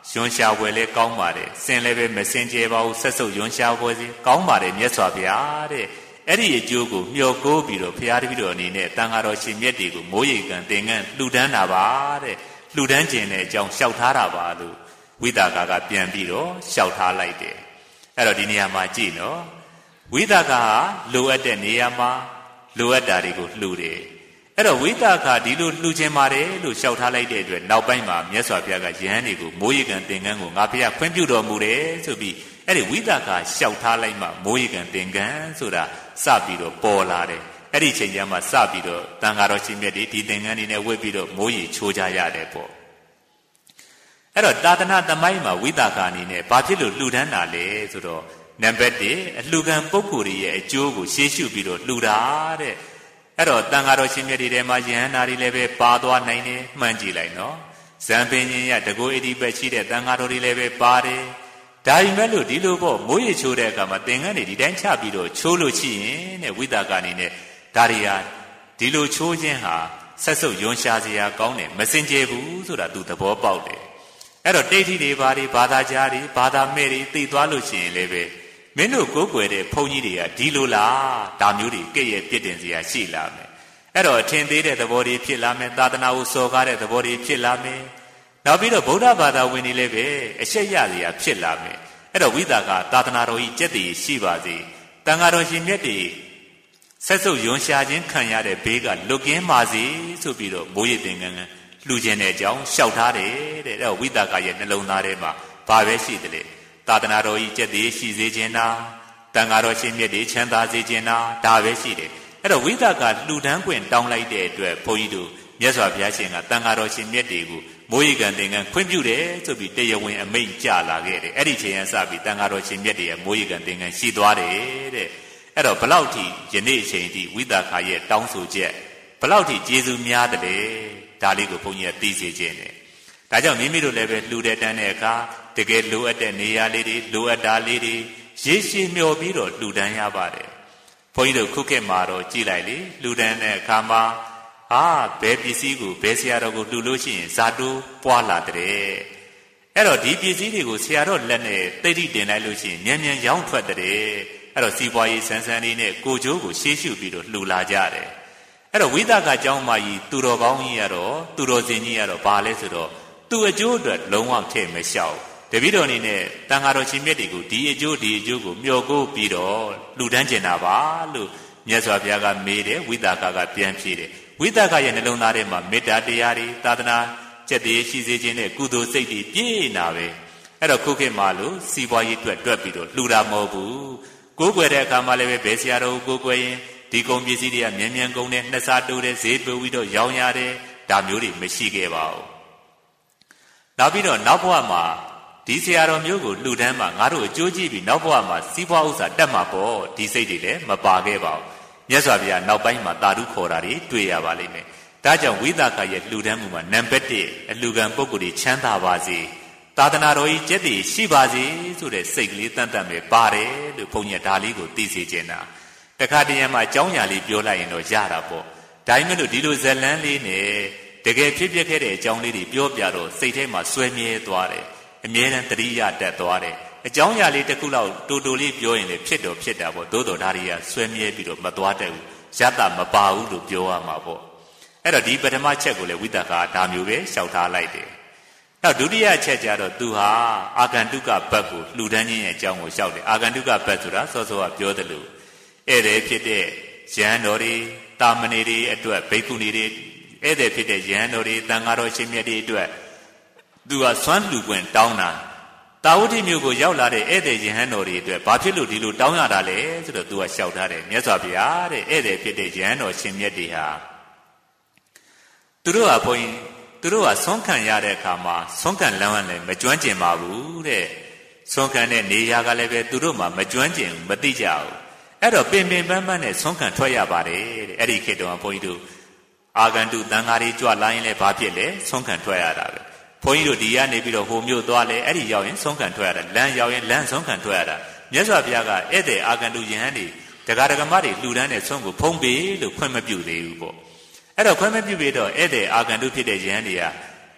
ယွန်ရှာပွဲလဲကောင်းပါတယ်စင်လည်းပဲမစင်ကြဲပါဘူးဆက်စုပ်ယွန်ရှာပွဲစီကောင်းပါတယ်မြတ်စွာဘုရားတဲ့အဲ့ဒီအကျိုးကိုမျှော်ကိုးပြီးတော့ဘုရားတပည့်တော်အနေနဲ့တန်ဃာတော်ရှင်မြတ်တွေကိုမိုးရိပ်ကံသင်္ကန်းလှူဒန်းတာပါတဲ့လှူဒန်းခြင်းတဲ့အကြောင်းလျှောက်ထားတာပါလို့ဝိသကာကပြန်ပြီးတော့လျှောက်ထားလိုက်တယ်အဲ့တော့ဒီနေရာမှာကြည့်နော်ဝိသကာကလိုအပ်တဲ့နေရာမှာလိုအပ်တာတွေကိုလှူတယ်အဲ့တော့ဝိသကာဒီလိုလှူခြင်းပါတယ်လို့လျှောက်ထားလိုက်တဲ့အတွက်နောက်ပိုင်းမှာမြတ်စွာဘုရားကယဟန်တွေကိုမိုးရိပ်ကံသင်္ကန်းကိုငါဘုရားခွင့်ပြုတော်မူတယ်ဆိုပြီးအဲ့ဒီဝိသကာလျှောက်ထားလိုက်မှမိုးရိပ်ကံသင်္ကန်းဆိုတာစပြီးတော့ပေါ်လာတယ်အဲ့ဒီချိန်ကျမှစပြီးတော့တန်ဃာတော်ရှင်မြတ်တွေဒီသင်္ကန်းတွေနဲ့ဝတ်ပြီးတော့မိုးရိပ်ချိုးကြရတယ်ပေါ့အဲ့တော့သာသနာသမိုင်းမှာဝိသကာအနေနဲ့ဘာဖြစ်လို့လှူဒန်းတာလဲဆိုတော့နံပါတ်တစ်အလှူခံပုဂ္ဂိုလ်ရဲ့အကျိုးကိုရှေ့ရှုပြီးတော့လှူတာတဲ့အဲ့တော့တန်ဃာတော်ရှင်မြတ်တွေထဲမှာယဟန္တာတွေလည်းပဲပါသွားနိုင်တယ်မှန်းကြည့်လိုက်နော်ဇံပင်ရှင်ရတကိုးအဒီပဲရှိတဲ့တန်ဃာတော်တွေလည်းပဲပါတယ်ဒါပေမဲ့လို့ဒီလိုပေါ့မိုးရေချိုးတဲ့အခါမှာသင်္ကန်းတွေဒီတိုင်းချပြီးတော့ချိုးလို့ရှိရင်တဲ့ဝိသကာအနေနဲ့ဒါတွေဟာဒီလိုချိုးခြင်းဟာဆက်စုပ်ယွန်ရှာစရာကောင်းတယ်မစင်ကြယ်ဘူးဆိုတာသူသဘောပေါက်တယ်အဲ့တော့တိဋ္ဌိတွေဘာတွေဘာသာကြားတွေဘာသာမဲ့တွေသိသွားလို့ရှိရင်လည်းပဲမင်းတို့ကိုးကွယ်တဲ့ဘုန်းကြီးတွေကဒီလိုလားဒါမျိုးတွေကဲ့ရဲ့ပြစ်တင်စရာရှိလာမယ်အဲ့တော့အထင်သေးတဲ့သဘောတွေဖြစ်လာမယ်သာသနာကိုစော်ကားတဲ့သဘောတွေဖြစ်လာမယ်နောက်ပြီးတော့ဗုဒ္ဓဘာသာဝင်တွေလည်းပဲအရှက်ရစရာဖြစ်လာမယ်အဲ့တော့ဝိသကာသာသနာတော်ကြီးကျက်တည်ရှိပါစေတန်ဃာတော်ရှင်မြတ်တွေဆက်စုပ်ယွန်ရှာခြင်းခံရတဲ့ဘေးကလွတ်ကင်းပါစေဆိုပြီးတော့မိုးရိပ်သင်္ကန်းလှူခြင်းတဲ့အကြောင်းလျှောက်ထားတယ်တဲ့အဲ့တော့ဝိသကာရဲ့နှလုံးသားထဲမှာဘာပဲရှိတယ်လေသာသနာတော်ကြီးကျက်တည်ရှိစေခြင်းနာတန်ဃာတော်ရှင်မြတ်တွေချမ်းသာစေခြင်းနာဒါပဲရှိတယ်အဲ့တော့ဝိသကာလှူဒန်းခွင့်တောင်းလိုက်တဲ့အတွက်ဘုန်းကြီးတို့မြတ်စွာဘုရားရှင်ကတန်ဃာတော်ရှင်မြတ်တွေကိုမိုးရိပ်ကံသင်္ကန်းခွင့်ပြုတယ်ဆိုပြီးတရားဝင်အမိန့်ကြလာခဲ့တယ်အဲ့ဒီချိန်ကစပြီးတန်ဃာတော်ရှင်မြတ်တွေရဲ့မိုးရိပ်ကံသင်္ကန်းရှိသွားတယ်တဲ့အဲ့တော့ဘလောက်ထိယနေ့အချိန်ထိဝိသကာရဲ့တောင်းဆိုချက်ဘလောက်ထိကျေးဇူးများတယ်လဲဒါလေးကိုဘုန်းကြီးကသိစေခြင်းတယ်ဒါကြောင့်မိမိတို့လည်းပဲလှူတဲ့တန်းတဲ့အခါတကယ်လိုအပ်တဲ့နေရာလေးတွေလိုအပ်တာလေးတွေရေရှည်မျှော်ပြီးတော့လှူဒန်းရပါတယ်ဘုန်းကြီးတို့ခုခေတ်မှာတော့ကြည်လိုက်လေလှူဒန်းတဲ့အခါမှာဟာဘယ်ပစ္စည်းကိုဘယ်ဆရာတော်ကိုလှူလို့ရှိရင်ဇာတိုးပွားလာတဲ့အဲ့တော့ဒီပစ္စည်းတွေကိုဆရာတော်လက်နဲ့သိတိတင်လိုက်လို့ရှိရင်မြန်မြန်ရောင်းထွက်တဲ့အဲ့တော့စီးပွားရေးဆန်းဆန်းလေးနဲ့ကိုကျိုးကိုရှေးရှုပြီးတော့လှူလာကြတယ်အဲ့တော့ဝိသကာကျောင်းမကြီးသူတော်ကောင်းကြီးရတော့သူတော်စင်ကြီးရတော့ဘာလဲဆိုတော့သူ့အကျိုးအတွက်လုံးဝထည့်မလျှောက်တပည့်တော်အနေနဲ့တန်ဃာတော်ရှင်မြတ်တွေကိုဒီအကျိုးဒီအကျိုးကိုမျှော်ကိုးပြီးတော့လှူဒန်းကျင်တာပါလို့မြတ်စွာဘုရားကမေးတယ်ဝိသကာကပြန်ဖြေတယ်ဝိသကာရဲ့နှလုံးသားထဲမှာမေတ္တာတရားတွေသာသနာကျက်တည်ရှိစေခြင်းနဲ့ကုသိုလ်စိတ်တွေပြည့်နာပဲအဲ့တော့ခုခေတ်မှာလို့စီးပွားရေးအတွက်တွက်ပြီးတော့လှူတာမဟုတ်ဘူးကိုးကွယ်တဲ့အခါမှာလည်းပဲဘယ်ဆရာတော်ကိုကိုးကွယ်ရင်ဒီကုန်ပစ္စည်းတွေကမြန်မြန်ကုန်တယ်နှစ်စားတိုးတယ်ဈေးပိုပြီးတော့ရောင်းရတယ်ဒါမျိုးတွေမရှိခဲ့ပါဘူးနောက်ပြီးတော့နောက်ဘဝမှာဒီဆရာတော်မျိုးကိုလှူဒန်းမှာငါတို့အကျိုးကြည့်ပြီးနောက်ဘဝမှာစီးပွားဥစ္စာတက်မှာပေါ့ဒီစိတ်တွေလည်းမပါခဲ့ပါဘူးမြတ်စွာဘုရားနောက်ပိုင်းမှာတာဓုခေါ်တာတွေတွေ့ရပါလိမ့်မယ်ဒါကြောင့်ဝိသကာရဲ့လှူဒန်းမှုမှာနံပါတ်တစ်အလှူခံပုဂ္ဂိုလ်တွေချမ်းသာပါစေသာသနာတော်ကြီးကျက်တည်ရှိပါစေဆိုတဲ့စိတ်ကလေးတန်တန်ပဲပါတယ်လို့ဘုန်းကြီးဒါလေးကိုသိစေချင်တာတခါတည်းမှာအကြောင်းအရာလေးပြောလိုက်ရင်တော့ရတာပေါ့ဒါပေမဲ့လို့ဒီလိုဇလန်းလေးနဲ့တကယ်ဖြစ်ပျက်ခဲ့တဲ့အကြောင်းလေးတွေပြောပြတော့စိတ်ထဲမှာဆွဲမြဲသွားတယ်အမြဲတမ်းတတိယတက်သွားတယ်အကြောင်းအရာလေးတစ်ခုလောက်တူတူလေးပြောရင်လည်းဖြစ်တော့ဖြစ်တာပေါ့သို့တော်ဒါတွေကဆွဲမြဲပြီးတော့မသွားတတ်ဘူးရတမပါဘူးလို့ပြောရမှာပေါ့အဲ့တော့ဒီပထမချက်ကိုလည်းဝိသကာဒါမျိုးပဲလျှောက်ထားလိုက်တယ်နောက်ဒုတိယချက်ကျတော့သူဟာအာဂန္တုကဘတ်ကိုလှူဒန်းခြင်းရဲ့အကြောင်းကိုလျှောက်တယ်အာဂန္တုကဘတ်ဆိုတာစောစောကပြောတယ်လို့ဧည့်သည်ဖြစ်တဲ့ယဟန်တော်တွေတာမဏေတွေအတွက်ဘိက္ခုနီတွေဧည့်သည်ဖြစ်တဲ့ယဟန်တော်တွေတန်ဃာတော်ရှင်မြတ်တွေအတွက်သူကဆွမ်းလှူခွင့်တောင်းတာတာဝတိမြို့ကိုရောက်လာတဲ့ဧည့်သည်ယဟန်တော်တွေအတွက်ဘာဖြစ်လို့ဒီလိုတောင်းရတာလဲဆိုတော့သူကလျှောက်ထားတယ်မြတ်စွာဘုရားတဲ့ဧည့်သည်ဖြစ်တဲ့ယဟန်တော်ရှင်မြတ်တွေဟာသူတို့ဟာဘုန်းကြီးသူတို့ဟာဆွမ်းခံရတဲ့အခါမှာဆွမ်းခံလမ်းလည်းမကျွမ်းကျင်ပါဘူးတဲ့ဆွမ်းခံတဲ့နေရာကလည်းပဲသူတို့မှမကျွမ်းကျင်မသိကြဘူးအဲ့တော့ပင်ပင်ပန်းပန်းနဲ့ဆွမ်းခံထွက်ရပါတယ်တဲ့အဲ့ဒီခေတ်တုန်းကဘုန်းကြီးတို့အာဂန္တုတန်ဃာတွေကြွလာရင်လည်းဘာဖြစ်လဲဆွမ်းခံထွက်ရတာပဲဘုန်းကြီးတို့ဒီကနေပြီးတော့ဟိုမြို့သွားလဲအဲ့ဒီရောက်ရင်ဆွမ်းခံထွက်ရတာလမ်းရောက်ရင်လမ်းဆွမ်းခံထွက်ရတာမြတ်စွာဘုရားကဧည့်သည်အာဂန္တုယဟန်တွေတရားဓမ္မတွေလှူဒန်းတဲ့ဆွမ်းကိုဖုံးပေးလို့ခွင့်မပြုသေးဘူးပေါ့အဲ့တော့ခွင့်မပြုပြီးတော့ဧည့်သည်အာဂန္တုဖြစ်တဲ့ယဟန်တွေက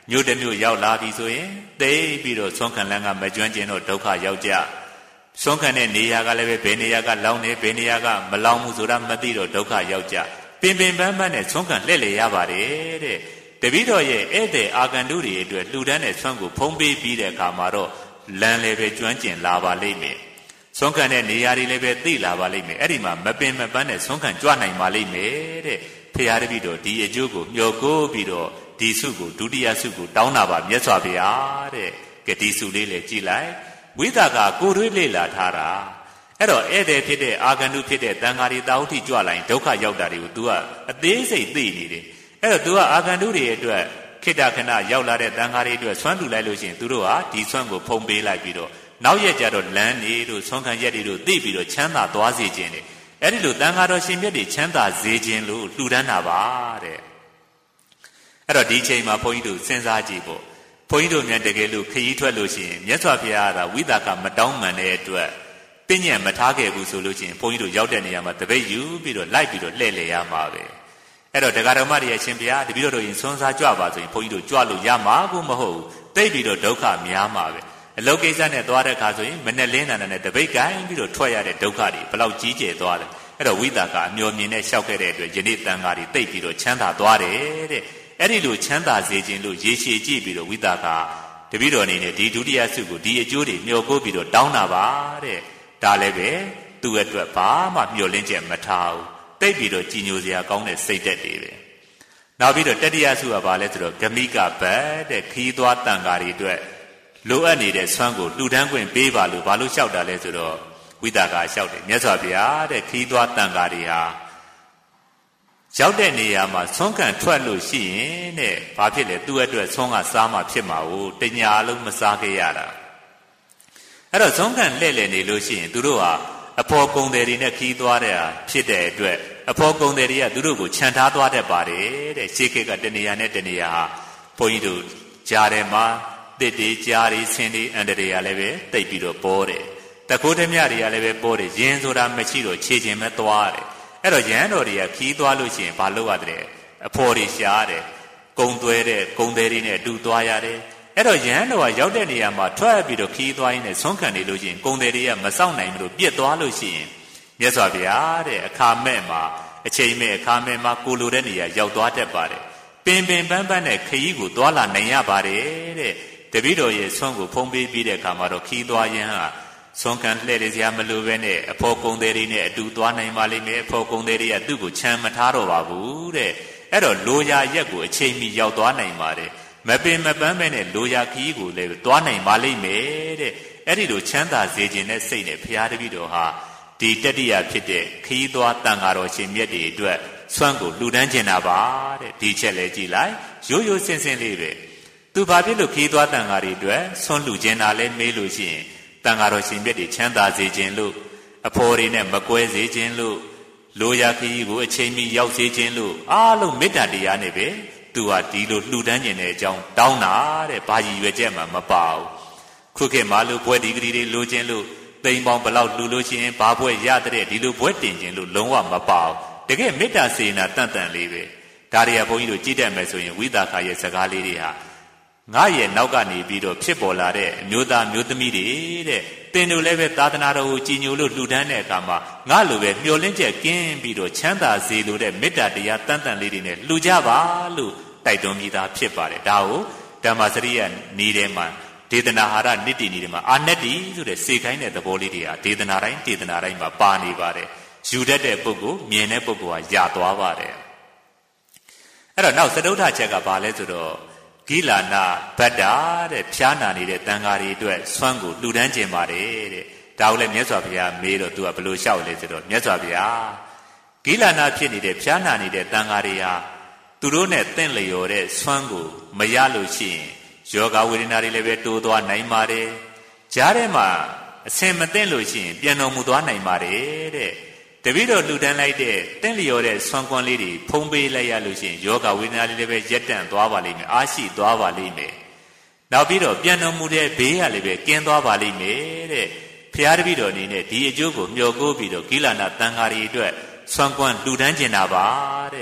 မြို့တစ်မြို့ရောက်လာပြီဆိုရင်သိပြီးတော့ဆွမ်းခံလန်းကမကျွမ်းကျင်တော့ဒုက္ခရောက်ကြဆွမ်းခံတဲ့နေရာကလည်းပဲဘယ်နေရာကလောင်းနေဘယ်နေရာကမလောင်းဘူးဆိုတာမသိတော့ဒုက္ခရောက်ကြပင်ပင်ပန်းပန်းနဲ့ဆွမ်းခံလှည့်လေရပါတယ်တဲ့တပည့်တော်ရဲ့ဧည့်သည်အာဂန္တုတွေအတွက်လှူဒန်းတဲ့ဆွမ်းကိုဖုံးပေးပြီးတဲ့အခါမှာတော့လမ်းလည်းပဲကျွမ်းကျင်လာပါလိမ့်မယ်ဆွမ်းခံတဲ့နေရာတွေလည်းပဲသိလာပါလိမ့်မယ်အဲ့ဒီမှာမပင်မပန်းနဲ့ဆွမ်းခံကြွနိုင်ပါလိမ့်မယ်တဲ့ဖရာတပည့်တော်ဒီအကျိုးကိုမျှော်ကိုးပြီးတော့ဒီစုကိုဒုတိယစုကိုတောင်းတာပါမြတ်စွာဘုရားတဲ့ကတိစုလေးလည်းကြည်လိုက်ဝိသကကိုတွေးလေ့လာထားတာအဲ့တော့ဧည့်သည်ဖြစ်တဲ့အာဂန္တုဖြစ်တဲ့တန်ဃာတွေတာဝတိကြွလာရင်ဒုက္ခရောက်တာတွေကို तू ကအသေးစိတ်သိနေတယ်အဲ့တော့ तू ကအာဂန္တုတွေအတွက်ခိတ္တခဏရောက်လာတဲ့တန်ဃာတွေအတွက်ဆွမ်းတူလိုက်လို့ရှိရင်သူတို့ဟာဒီဆွမ်းကိုဖုံးပေးလိုက်ပြီးတော့နောက်ရက်ကျတော့လမ်းနေတို့ဆွမ်းခံရက်တွေတို့သိပြီးတော့ချမ်းသာသွားစေခြင်းတယ်အဲ့ဒီလိုတန်ဃာတော်ရှင်မြတ်တွေချမ်းသာစေခြင်းလို့လှူဒန်းတာပါတဲ့အဲ့တော့ဒီချိန်မှာဘုန်းကြီးတို့စဉ်းစားကြည့်ဖို့ဘုန်းကြီးတို့မြန်တကယ်လို့ခရီးထွက်လို့ရှိရင်မြတ်စွာဘုရားကဝိသကမတောင်းမှန်တဲ့အတွက်ပညံမထားခဲ့ဘူးဆိုလို့ရှိရင်ဘုန်းကြီးတို့ရောက်တဲ့နေရာမှာတပိတ်ယူပြီးတော့လိုက်ပြီးတော့လှည့်လေရမှာပဲအဲ့တော့တရားတော်မတွေအရှင်ဘုရားတပည့်တော်တို့ရင်ဆွမ်းစားကြွပါဆိုရင်ဘုန်းကြီးတို့ကြွလို့ရမှာကိုမဟုတ်ဘူးတိတ်ပြီးတော့ဒုက္ခများမှာပဲအလုတ်ကိစ္စနဲ့သွားတဲ့အခါဆိုရင်မနဲ့လင်းနာနဲ့တပိတ်ကိုင်းပြီးတော့ထွက်ရတဲ့ဒုက္ခတွေဘလောက်ကြီးကျယ်သွားတယ်အဲ့တော့ဝိသကအမျော်မြင်နဲ့ရှောက်ခဲ့တဲ့အတွက်ယနေ့တန်ဃာတွေတိတ်ပြီးတော့ချမ်းသာသွားတယ်တဲ့အဲ့ဒီလိုချမ်းသာစေခြင်းလို့ရေရှည်ကြည့်ပြီးတော့ဝိသကတပည့်တော်အနေနဲ့ဒီဒုတိယစုကိုဒီအကျိုးတွေမျှော်ကိုးပြီးတော့တောင်းတာပါတဲ့ဒါလည်းပဲသူ့အတွက်ဘာမှမျှော်လင့်ချက်မထားဘူးတိတ်ပြီးတော့ကြည်ညိုစရာကောင်းတဲ့စိတ်သက်တွေပဲနောက်ပြီးတော့တတိယစုကဘာလဲဆိုတော့ဂမိကဘတ်တဲ့ခီးသွားတန်ဃာတွေအတွက်လိုအပ်နေတဲ့ဆွမ်းကိုလှူဒန်းခွင့်ပေးပါလို့ဘာလို့လျှောက်တာလဲဆိုတော့ဝိသကလျှောက်တယ်မြတ်စွာဘုရားတဲ့ခီးသွားတန်ဃာတွေဟာရောက်တဲ့နေရာမှာဆွမ်းခံထွက်လို့ရှိရင်တဲ့ဘာဖြစ်လဲသူ့အတွက်ဆွမ်းကစားမှဖြစ်မှာကိုတညာလုံးမစားခဲ့ရတာအဲ့တော့ဆွမ်းခံလှည့်လည်နေလို့ရှိရင်သူတို့ဟာအဖော်ကုံတယ်တွေနဲ့ခီးသွားတဲ့ဖြစ်တဲ့အတွက်အဖော်ကုံတယ်တွေကသူတို့ကိုခြံထားသွားတတ်ပါတယ်တဲ့ရှေးခေတ်ကတနေရာနဲ့တနေရာဟာဘုန်းကြီးတို့ကြားထဲမှာတစ်တွေကြားတွေဆင်းတွေအန္တရာယ်လည်းပဲတိတ်ပြီးတော့ပေါ်တယ်တခိုးဓမြတွေကလည်းပဲပေါ်တယ်ရင်ဆိုတာမရှိတော့ခြေချင်းပဲသွားတယ်အဲ့တော့ရဟန်းတော်တွေကခီးသွားလို့ရှိရင်ဘာလုပ်ရတဲ့အဖော်တွေရှားတယ်ကုံသွဲတဲ့ကုံသေးတွေနဲ့အတူသွားရတယ်အဲ့တော့ရဟန်းတော်ကရောက်တဲ့နေရာမှာထွက်ပြီးတော့ခီးသွားရင်းနဲ့ဆွမ်းခံနေလို့ရှိရင်ကုံသေးတွေကမစောင့်နိုင်ဘူးလို့ပြစ်သွားလို့ရှိရင်မြတ်စွာဘုရားတဲ့အခါမဲ့မှာအချိန်မဲ့အခါမဲ့မှာကိုလိုတဲ့နေရာရောက်သွားတတ်ပါတယ်ပင်ပင်ပန်းပန်းနဲ့ခရီးကိုသွားလာနိုင်ရပါတယ်တဲ့တပည့်တော်ရဲ့ဆွမ်းကိုဖုံးပေးပြီးတဲ့အခါမှာတော့ခီးသွားရင်ဟာဆွမ်းခံလှည့်လေစရာမလိုပဲနဲ့အဖို့ကုံသေးတွေနဲ့အတူသွားနိုင်ပါလိမ့်မယ်အဖို့ကုံသေးတွေကသူ့ကိုချမ်းမထားတော့ပါဘူးတဲ့အဲ့တော့လိုရာရက်ကိုအချိန်မီရောက်သွားနိုင်ပါတယ်မပင်မပန်းပဲနဲ့လိုရာခီးကိုလည်းသွားနိုင်ပါလိမ့်မယ်တဲ့အဲ့ဒီလိုချမ်းသာစေခြင်းနဲ့စိတ်နဲ့ဘုရားတပည့်တော်ဟာဒီတတိယဖြစ်တဲ့ခီးသွားတန်ဃာတော်ရှင်မြတ်တွေအတွက်ဆွမ်းကိုလှူဒန်းခြင်းတာပါတဲ့ဒီချက်လည်းကြည်လိုက်ရိုးရိုးစင်စင်လေးပဲသူဘာဖြစ်လို့ခီးသွားတန်ဃာတွေအတွက်ဆွမ်းလှူခြင်းတာလဲမေးလို့ရှိရင်တန်ဃာတော်ရှင်မြတ်တွေချမ်းသာစေခြင်းလို့အဖော်တွေနဲ့မကွဲစေခြင်းလို့လိုရာခီးကိုအချိန်မီရောက်စေခြင်းလို့အားလုံးမေတ္တာတရားနဲ့ပဲသူဟာဒီလိုလှူဒန်းခြင်းတဲ့အကြောင်းတောင်းတာတဲ့ဘာကြီးရွယ်ချက်မှမပါဘူးခုခေတ်မှာလို့ဘွဲဒီဂရီတွေလိုခြင်းလို့သိမ်ပေါင်းဘလောက်လှူလို့ရှိရင်ဘာဘွဲရတဲ့ဒီလိုဘွဲတင်ခြင်းလို့လုံးဝမပါဘူးတကယ်မေတ္တာစေနာတန်တန်လေးပဲဒါတွေကဘုန်းကြီးတို့ကြည့်တတ်မယ်ဆိုရင်ဝိသကာရဲ့စကားလေးတွေဟာငါရဲ့နောက်ကနေပြီးတော့ဖြစ်ပေါ်လာတဲ့အမျိုးသားမျိုးသမီးတွေတဲ့တင်တို့လည်းပဲသာသနာတော်ကိုကြည်ညိုလို့လှူဒန်းတဲ့အခါမှာငါလိုပဲမျှော်လင့်ချက်ကင်းပြီးတော့ချမ်းသာစေလိုတဲ့မေတ္တာတရားတန်တန်လေးတွေနဲ့လှူကြပါလို့တိုက်တွန်းမိသားဖြစ်ပါတယ်ဒါကိုဓမ္မစရိယနီးထဲမှာဒေသနာဟာရနိတ္တိနီးထဲမှာအာနတ္တိဆိုတဲ့စေခိုင်းတဲ့သဘောလေးတွေဟာဒေသနာတိုင်းဒေသနာတိုင်းမှာပါနေပါတယ်ယူတတ်တဲ့ပုဂ္ဂိုလ်မြင်တဲ့ပုဂ္ဂိုလ်ဟာရသွားပါတယ်အဲ့တော့နောက်စတုထချက်ကဘာလဲဆိုတော့ဂိလာနာဗတ္တာတဲ့ဖျားနာနေတဲ့တန်ဃာတွေအတွက်ဆွမ်းကိုလှူဒန်းခြင်းပါတယ်တဲ့ဒါကိုလည်းမြတ်စွာဘုရားမေးတော့သူကဘယ်လိုလျှောက်လဲဆိုတော့မြတ်စွာဘုရားဂိလာနာဖြစ်နေတဲ့ဖျားနာနေတဲ့တန်ဃာတွေဟာသူတို့နဲ့တင့်လျော်တဲ့ဆွမ်းကိုမရလို့ရှိရင်ယောဂဝေဒနာတွေလည်းပဲတိုးသွားနိုင်ပါတယ်ကြားထဲမှာအစင်မသိလို့ရှိရင်ပြန်တော်မူသွားနိုင်ပါတယ်တဲ့တပည့်တော်လှူဒန်းလိုက်တဲ့တင့်လျော်တဲ့ဆွမ်းကွမ်းလေးတွေဖုံးပေးလိုက်ရလို့ရှိရင်ယောဂဝေဒနာလေးလည်းပဲရက်တန့်သွားပါလိမ့်မယ်အားရှိသွားပါလိမ့်မယ်နောက်ပြီးတော့ပြန်တော်မူတဲ့ဘေးကလည်းပဲကင်းသွားပါလိမ့်မယ်တဲ့ဖျားတပည့်တော်အနေနဲ့ဒီအကျိုးကိုမျှော်ကိုးပြီးတော့ဂိလာနာတန်ဃာတွေအတွက်ဆွမ်းကွမ်းလှူဒန်းကျင်တာပါတဲ့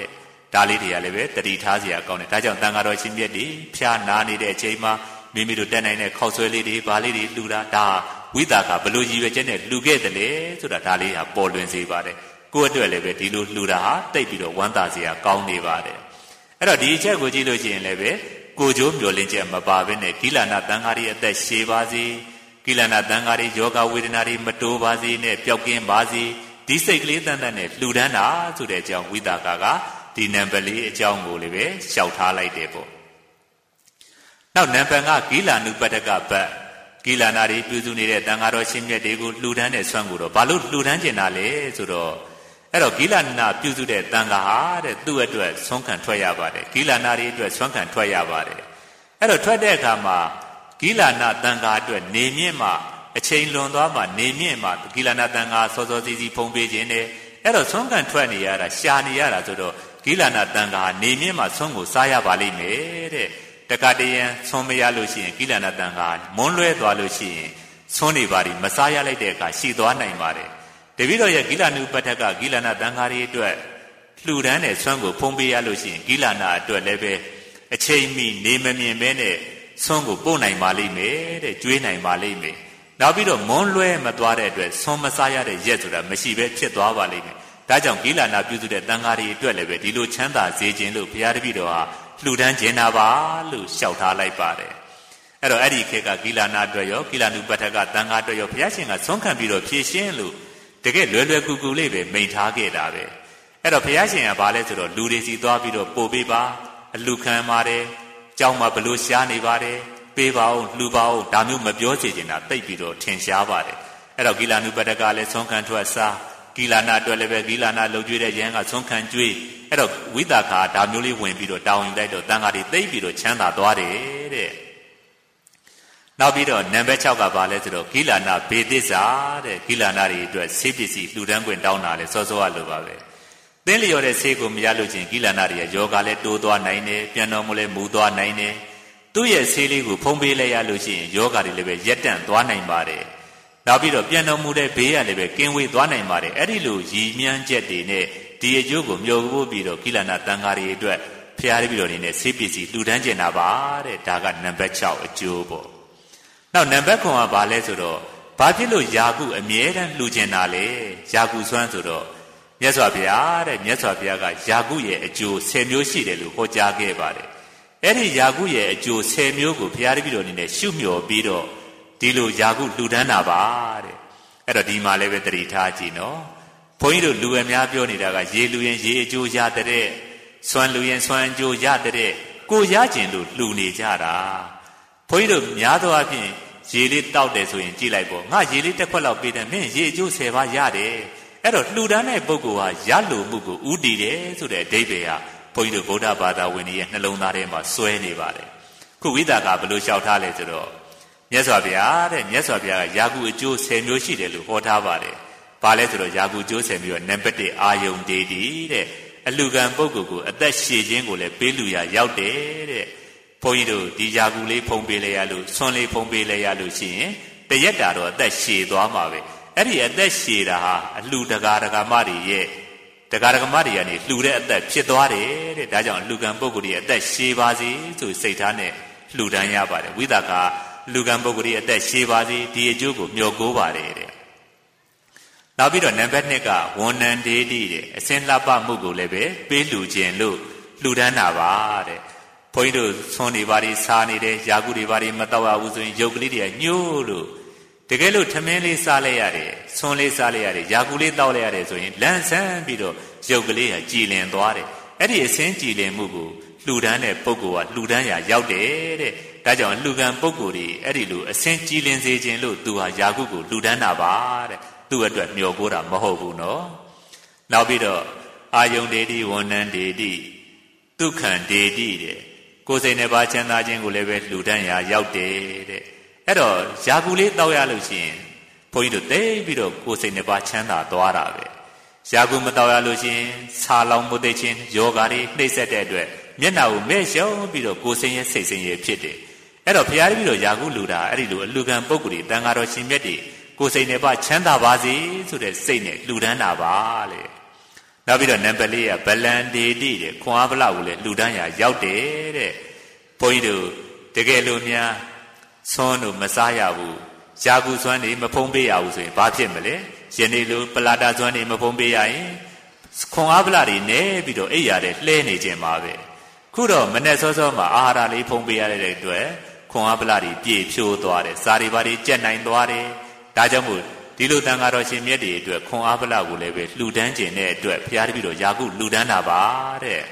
ဒါလေးတွေကလည်းပဲတတိထားစရာကောင်းတယ်ဒါကြောင့်တန်ဃာတော်ရှင်မြတ်တွေဖျားနာနေတဲ့အချိန်မှာမိမိတို့တက်နိုင်တဲ့ခောက်ဆွဲလေးတွေဘာလေးတွေလှူတာဒါဝိသကဘလို့ရည်ရွယ်ချက်နဲ့လှူခဲ့တယ်လေဆိုတာဒါလေးဟာပေါ်လွင်စေပါတယ်ကိုယ့်အတွက်လည်းပဲဒီလိုလှူတာဟာတိတ်ပြီးတော့ဝမ်းသာစရာကောင်းနေပါတယ်အဲ့တော့ဒီအချက်ကိုကြည့်လို့ရှိရင်လည်းပဲကိုကျိုးမျှော်လင့်ချက်မပါဘဲနဲ့ကိလနာတန်ဃာတွေအသက်ရှည်ပါစေကိလနာတန်ဃာတွေယောဂဝေဒနာတွေမတိုးပါစေနဲ့ပျောက်ကင်းပါစေဒီစိတ်ကလေးတန်တန်နဲ့လှူဒန်းတာဆိုတဲ့အကြောင်းဝိသကကဒီနံပါတ်လေးအကြောင်းကိုလည်းပဲရှောက်ထားလိုက်တယ်ပေါ့နောက်နံပါတ်ကကိလနုပတ္တကဘတ်ကိလနာတွေပြုစုနေတဲ့တန်ဃာတော်ရှင်မြတ်တွေကိုလှူဒန်းတဲ့ဆွမ်းကိုတော့ဘာလို့လှူဒန်းကျင်တာလဲဆိုတော့အဲ့တော့ကိလနာပြုစုတဲ့တန်ဃာဟာတဲ့သူ့အတွက်ဆွမ်းခံထွက်ရပါတယ်ကိလနာတွေအတွက်ဆွမ်းခံထွက်ရပါတယ်အဲ့တော့ထွက်တဲ့အခါမှာကိလနာတန်ဃာအတွက်နေမြင့်မှအချိန်လွန်သွားမှနေမြင့်မှကိလနာတန်ဃာစောစောစီစီဖုံးပေးခြင်းနဲ့အဲ့တော့ဆွမ်းခံထွက်နေရတာရှာနေရတာဆိုတော့ကိလနာတန်ဃာနေမြင့်မှဆွမ်းကိုစားရပါလိမ့်မယ်တဲ့တကတည်းကဆွမ်းမရလို့ရှိရင်ကိလနာတန်ဃာမွန်းလွဲသွားလို့ရှိရင်ဆွမ်းနေပါလိမ့်မစားရလိုက်တဲ့အခါရှိသွားနိုင်ပါတယ်တပည့်တော်ရဲ့ကိလနုပတ္တကကိလနာတန်ဃာတွေအတွက်လှူဒန်းတဲ့ဆွမ်းကိုဖုံးပေးရလို့ရှိရင်ကိလနာအတွက်လည်းပဲအချိန်မီနေမမြင်ပဲနဲ့ဆွမ်းကိုပို့နိုင်ပါလိမ့်မယ်တဲ့ကျွေးနိုင်ပါလိမ့်မယ်နောက်ပြီးတော့မွန်းလွဲမသွားတဲ့အတွက်ဆွမ်းမစားရတဲ့ရက်ဆိုတာမရှိပဲဖြစ်သွားပါလိမ့်မယ်ဒါကြောင့်ကိလနာပြုစုတဲ့တန်ဃာတွေအတွက်လည်းပဲဒီလိုချမ်းသာစေခြင်းလို့ဘုရားတပည့်တော်ဟာလှူဒန်းခြင်းနာပါလို့ရှောက်ထားလိုက်ပါတယ်အဲ့တော့အဲ့ဒီခေတ်ကကိလနာအတွက်ရောကိလနုပတ္တကတန်ဃာအတွက်ရောဘုရားရှင်ကဆွမ်းခံပြီးတော့ဖြည့်ရှင်းလို့တကယ်လွယ်လွယ်ကူကူလေးပဲမိန်ထားခဲ့တာပဲအဲ့တော့ဘုရားရှင်ကဘာလဲဆိုတော့လူတွေစီသွားပြီးတော့ပို့ပေးပါအလှခံပါတယ်ကြောင်းမှာဘလို့ရှားနေပါတယ်ပေးပါဦးလှူပါဦးဒါမျိုးမပြောချင်တာတိတ်ပြီးတော့ထင်ရှားပါတယ်အဲ့တော့ကိလနုပတ္တကလည်းဆွမ်းခံထွက်စားကိလနာအတွက်လည်းပဲကိလနာလှုပ်ကြွေးတဲ့ရဟန်းကဆွမ်းခံကြွေးအဲ့တော့ဝိသကာဒါမျိုးလေးဝင်ပြီးတော့တောင်းယူလိုက်တော့တန်ဃာတွေသိပြီးတော့ချမ်းသာသွားတယ်တဲ့နောက်ပြီးတော့နံပါတ်၆ကဘာလဲဆိုတော့ကိလနာဘေသစ္စာတဲ့ကိလနာတွေအတွက်ဆေးပစ္စည်းလှူဒန်းခွင့်တောင်းတာလေစောစောကလိုပါပဲသင်လျော်တဲ့ဆေးကိုမရလို့ချင်းကိလနာတွေရဲ့ယောဂလည်းတိုးသွားနိုင်တယ်ပြန်တော်မူလည်းမူသွားနိုင်တယ်သူ့ရဲ့ဆေးလေးကိုဖုံးပေးလိုက်ရလို့ရှိရင်ယောဂတွေလည်းပဲရက်တန့်သွားနိုင်ပါတယ်နောက်ပြီးတော့ပြန်တော်မူတဲ့ဘေးရလည်းပဲကင်းဝေးသွားနိုင်ပါတယ်အဲ့ဒီလိုရည်မြန်းချက်တွေနဲ့ဒီအကျိုးကိုမျှော်ဖို့ပြီးတော့ကိလနာတန်ဃာတွေအတွက်ဖျားရပြီးတော့နေနဲ့ဆေးပစ္စည်းလှူဒန်းကျင်တာပါတဲ့ဒါကနံပါတ်၆အကျိုးပေါ့နောက်နံပါတ်၉ကဘာလဲဆိုတော့ဘာဖြစ်လို့ယာကုအမြဲတမ်းလှူကျင်တာလဲယာကုစွမ်းဆိုတော့မြတ်စွာဘုရားတဲ့မြတ်စွာဘုရားကယာကုရဲ့အကျိုး၁၀မျိုးရှိတယ်လို့ဟောကြားခဲ့ပါတယ်အဲ့ဒီယာကုရဲ့အကျိုး၁၀မျိုးကိုဘုရားတပည့်တော်အနေနဲ့ရှုမျှော်ပြီးတော့ဒီလိုယာကုလှူဒန်းတာပါတဲ့အဲ့တော့ဒီမှာလည်းပဲသတိထားကြည့်နော်ဘုန်းကြီးတို့လူအများပြောနေတာကရေလူရင်ရေအကျိုးရတဲ့စွမ်းလူရင်စွမ်းအကျိုးရတဲ့ကိုရကျင်လို့လှူနေကြတာဘုန်းကြီးတို့များသောအားဖြင့်ရေလေးတောက်တယ်ဆိုရင်ကြည့်လိုက်ပေါ့ငါရေလေးတစ်ခွက်လောက်ပေးတယ်မင်းရေအကျိုး၁၀ပါးရတယ်အဲ့တော့လှူဒန်းတဲ့ပုဂ္ဂိုလ်ဟာရလိုမှုကိုဥတည်တယ်ဆိုတဲ့အဓိပ္ပာယ်ဟာဘုန်းကြီးတို့ဗုဒ္ဓဘာသာဝင်တွေရဲ့နှလုံးသားထဲမှာစွဲနေပါတယ်ခုဝိသကဘယ်လိုလျှောက်ထားလဲဆိုတော့မြတ်စွာဘုရားတဲ့မြတ်စွာဘုရားကယာကုအကျိုး၁၀မျိုးရှိတယ်လို့ဟောထားပါတယ်ဘာလဲဆိုတော့ယာကုအကျိုး၁၀မျိုးနံပါတ်၁အာယုန်ဒေတိတဲ့အလှခံပုဂ္ဂိုလ်ကိုအသက်ရှည်ခြင်းကိုလည်းပေးလူရရောက်တယ်တဲ့ဘုန်းကြီးတို့ဒီယာကုလေးဖုံးပေးလိုက်ရလို့ဆွမ်းလေးဖုံးပေးလိုက်ရလို့ရှိရင်တရက်တာတော့အသက်ရှည်သွားမှာပဲအဲ့ဒီအသက်ရှည်တာဟာအလှတကာဒကာမတွေရဲ့တကာဒကာမတွေကနေလှူတဲ့အသက်ဖြစ်သွားတယ်တဲ့ဒါကြောင့်အလှခံပုဂ္ဂိုလ်ရဲ့အသက်ရှည်ပါစေဆိုစိတ်ထားနဲ့လှူဒန်းရပါတယ်ဝိသကာလူကံပုဂ္ဂိုလ်ရဲ့အသက်ရှည်ပါစေဒီအကျိုးကိုမျှော်ကိုးပါတယ်တဲ့နောက်ပြီးတော့နံပါတ်၂ကဝန်နံဒေတိတဲ့အစင်းလှပမှုကိုလည်းပဲပေးလှူခြင်းလို့လှူဒန်းတာပါတဲ့ဘုန်းကြီးတို့ဆွမ်းနေပါလိစားနေတယ်ယာကုတွေပါလိမတော့ရဘူးဆိုရင်ရုပ်ကလေးတွေကညှို့လို့တကယ်လို့ထမင်းလေးစားလိုက်ရတယ်ဆွမ်းလေးစားလိုက်ရတယ်ယာကုလေးတောက်လိုက်ရတယ်ဆိုရင်လန့်ဆန်းပြီးတော့ရုပ်ကလေးကကြည်လင်သွားတယ်အဲ့ဒီအစင်းကြည်လင်မှုကိုလှူဒန်းတဲ့ပုဂ္ဂိုလ်ကလှူဒန်းရာရောက်တယ်တဲ့ဒါကြောင့်လှူကံပုဂ္ဂိုလ်တွေအဲ့ဒီလိုအစင်းကြည်လင်စေခြင်းလို့သူဟာယာကုကိုလှူဒန်းတာပါတဲ့သူ့အတွက်မျှော်ကိုးတာမဟုတ်ဘူးနော်နောက်ပြီးတော့အာယုန်ဒေတိဝန္နံဒေတိဒုက္ခံဒေတိတဲ့ကိုယ်စိတ်နဲ့ပါချမ်းသာခြင်းကိုလည်းပဲလှူဒန်းရာရောက်တယ်တဲ့အဲ့တော့ယာကုလေးတောက်ရလို့ရှိရင်ဘုန်းကြီးတို့သိပြီးတော့ကိုယ်စိတ်နဲ့ပါချမ်းသာသွားတာပဲယာကုမတောက်ရလို့ရှိရင်ဆာလောင်မှုသိခြင်းယောဂါတွေနှိမ့်ဆက်တဲ့အတွက်မျက်နှာကိုမဲ့ရှုံပြီးတော့ကိုယ်စိတ်ရဲ့စိတ်စိတ်ရဲ့ဖြစ်တယ်အဲ့တော့ဘုရားတပည့်တော်ယာကုလူတာအဲ့ဒီလိုအလူကံပုဂ္ဂိုလ်တွေတန်ဃာတော်ရှင်မြတ်တွေကိုယ်စိတ်နဲ့ပါချမ်းသာပါစေဆိုတဲ့စိတ်နဲ့လှူဒန်းတာပါလေနောက်ပြီးတော့နံပါတ်လေးကဗလန်ဒေတိတဲ့ခွန်အားဗလာကိုလည်းလှူဒန်းရာရောက်တယ်တဲ့ဘုန်းကြီးတို့တကယ်လို့များဆွမ်းတို့မစားရဘူးယာကုဆွမ်းတွေမဖုံးပေးရဘူးဆိုရင်ဘာဖြစ်မလဲယနေ့လိုပလာတာဆွမ်းတွေမဖုံးပေးရရင်ခွန်အားဗလာတွေနဲပြီးတော့အိပ်ရတဲ့လှဲနေခြင်းပါပဲခုတော့မနဲ့စောစောမှာအာဟာရလေးဖုံးပေးရတဲ့အတွက်ခွန်အားဗလာတွေပြည့်ဖြိုးသွားတယ်စာတွေဘာတွေကြက်နိုင်သွားတယ်ဒါကြောင့်မို့ဒီလိုတန်ဃာတော်ရှင်မြတ်တွေအတွက်ခွန်အားဗလာကိုလည်းပဲလှူဒန်းခြင်းတဲ့အတွက်ဘုရားတပည့်တော်ယာကုလှူဒန်းတာပါတဲ့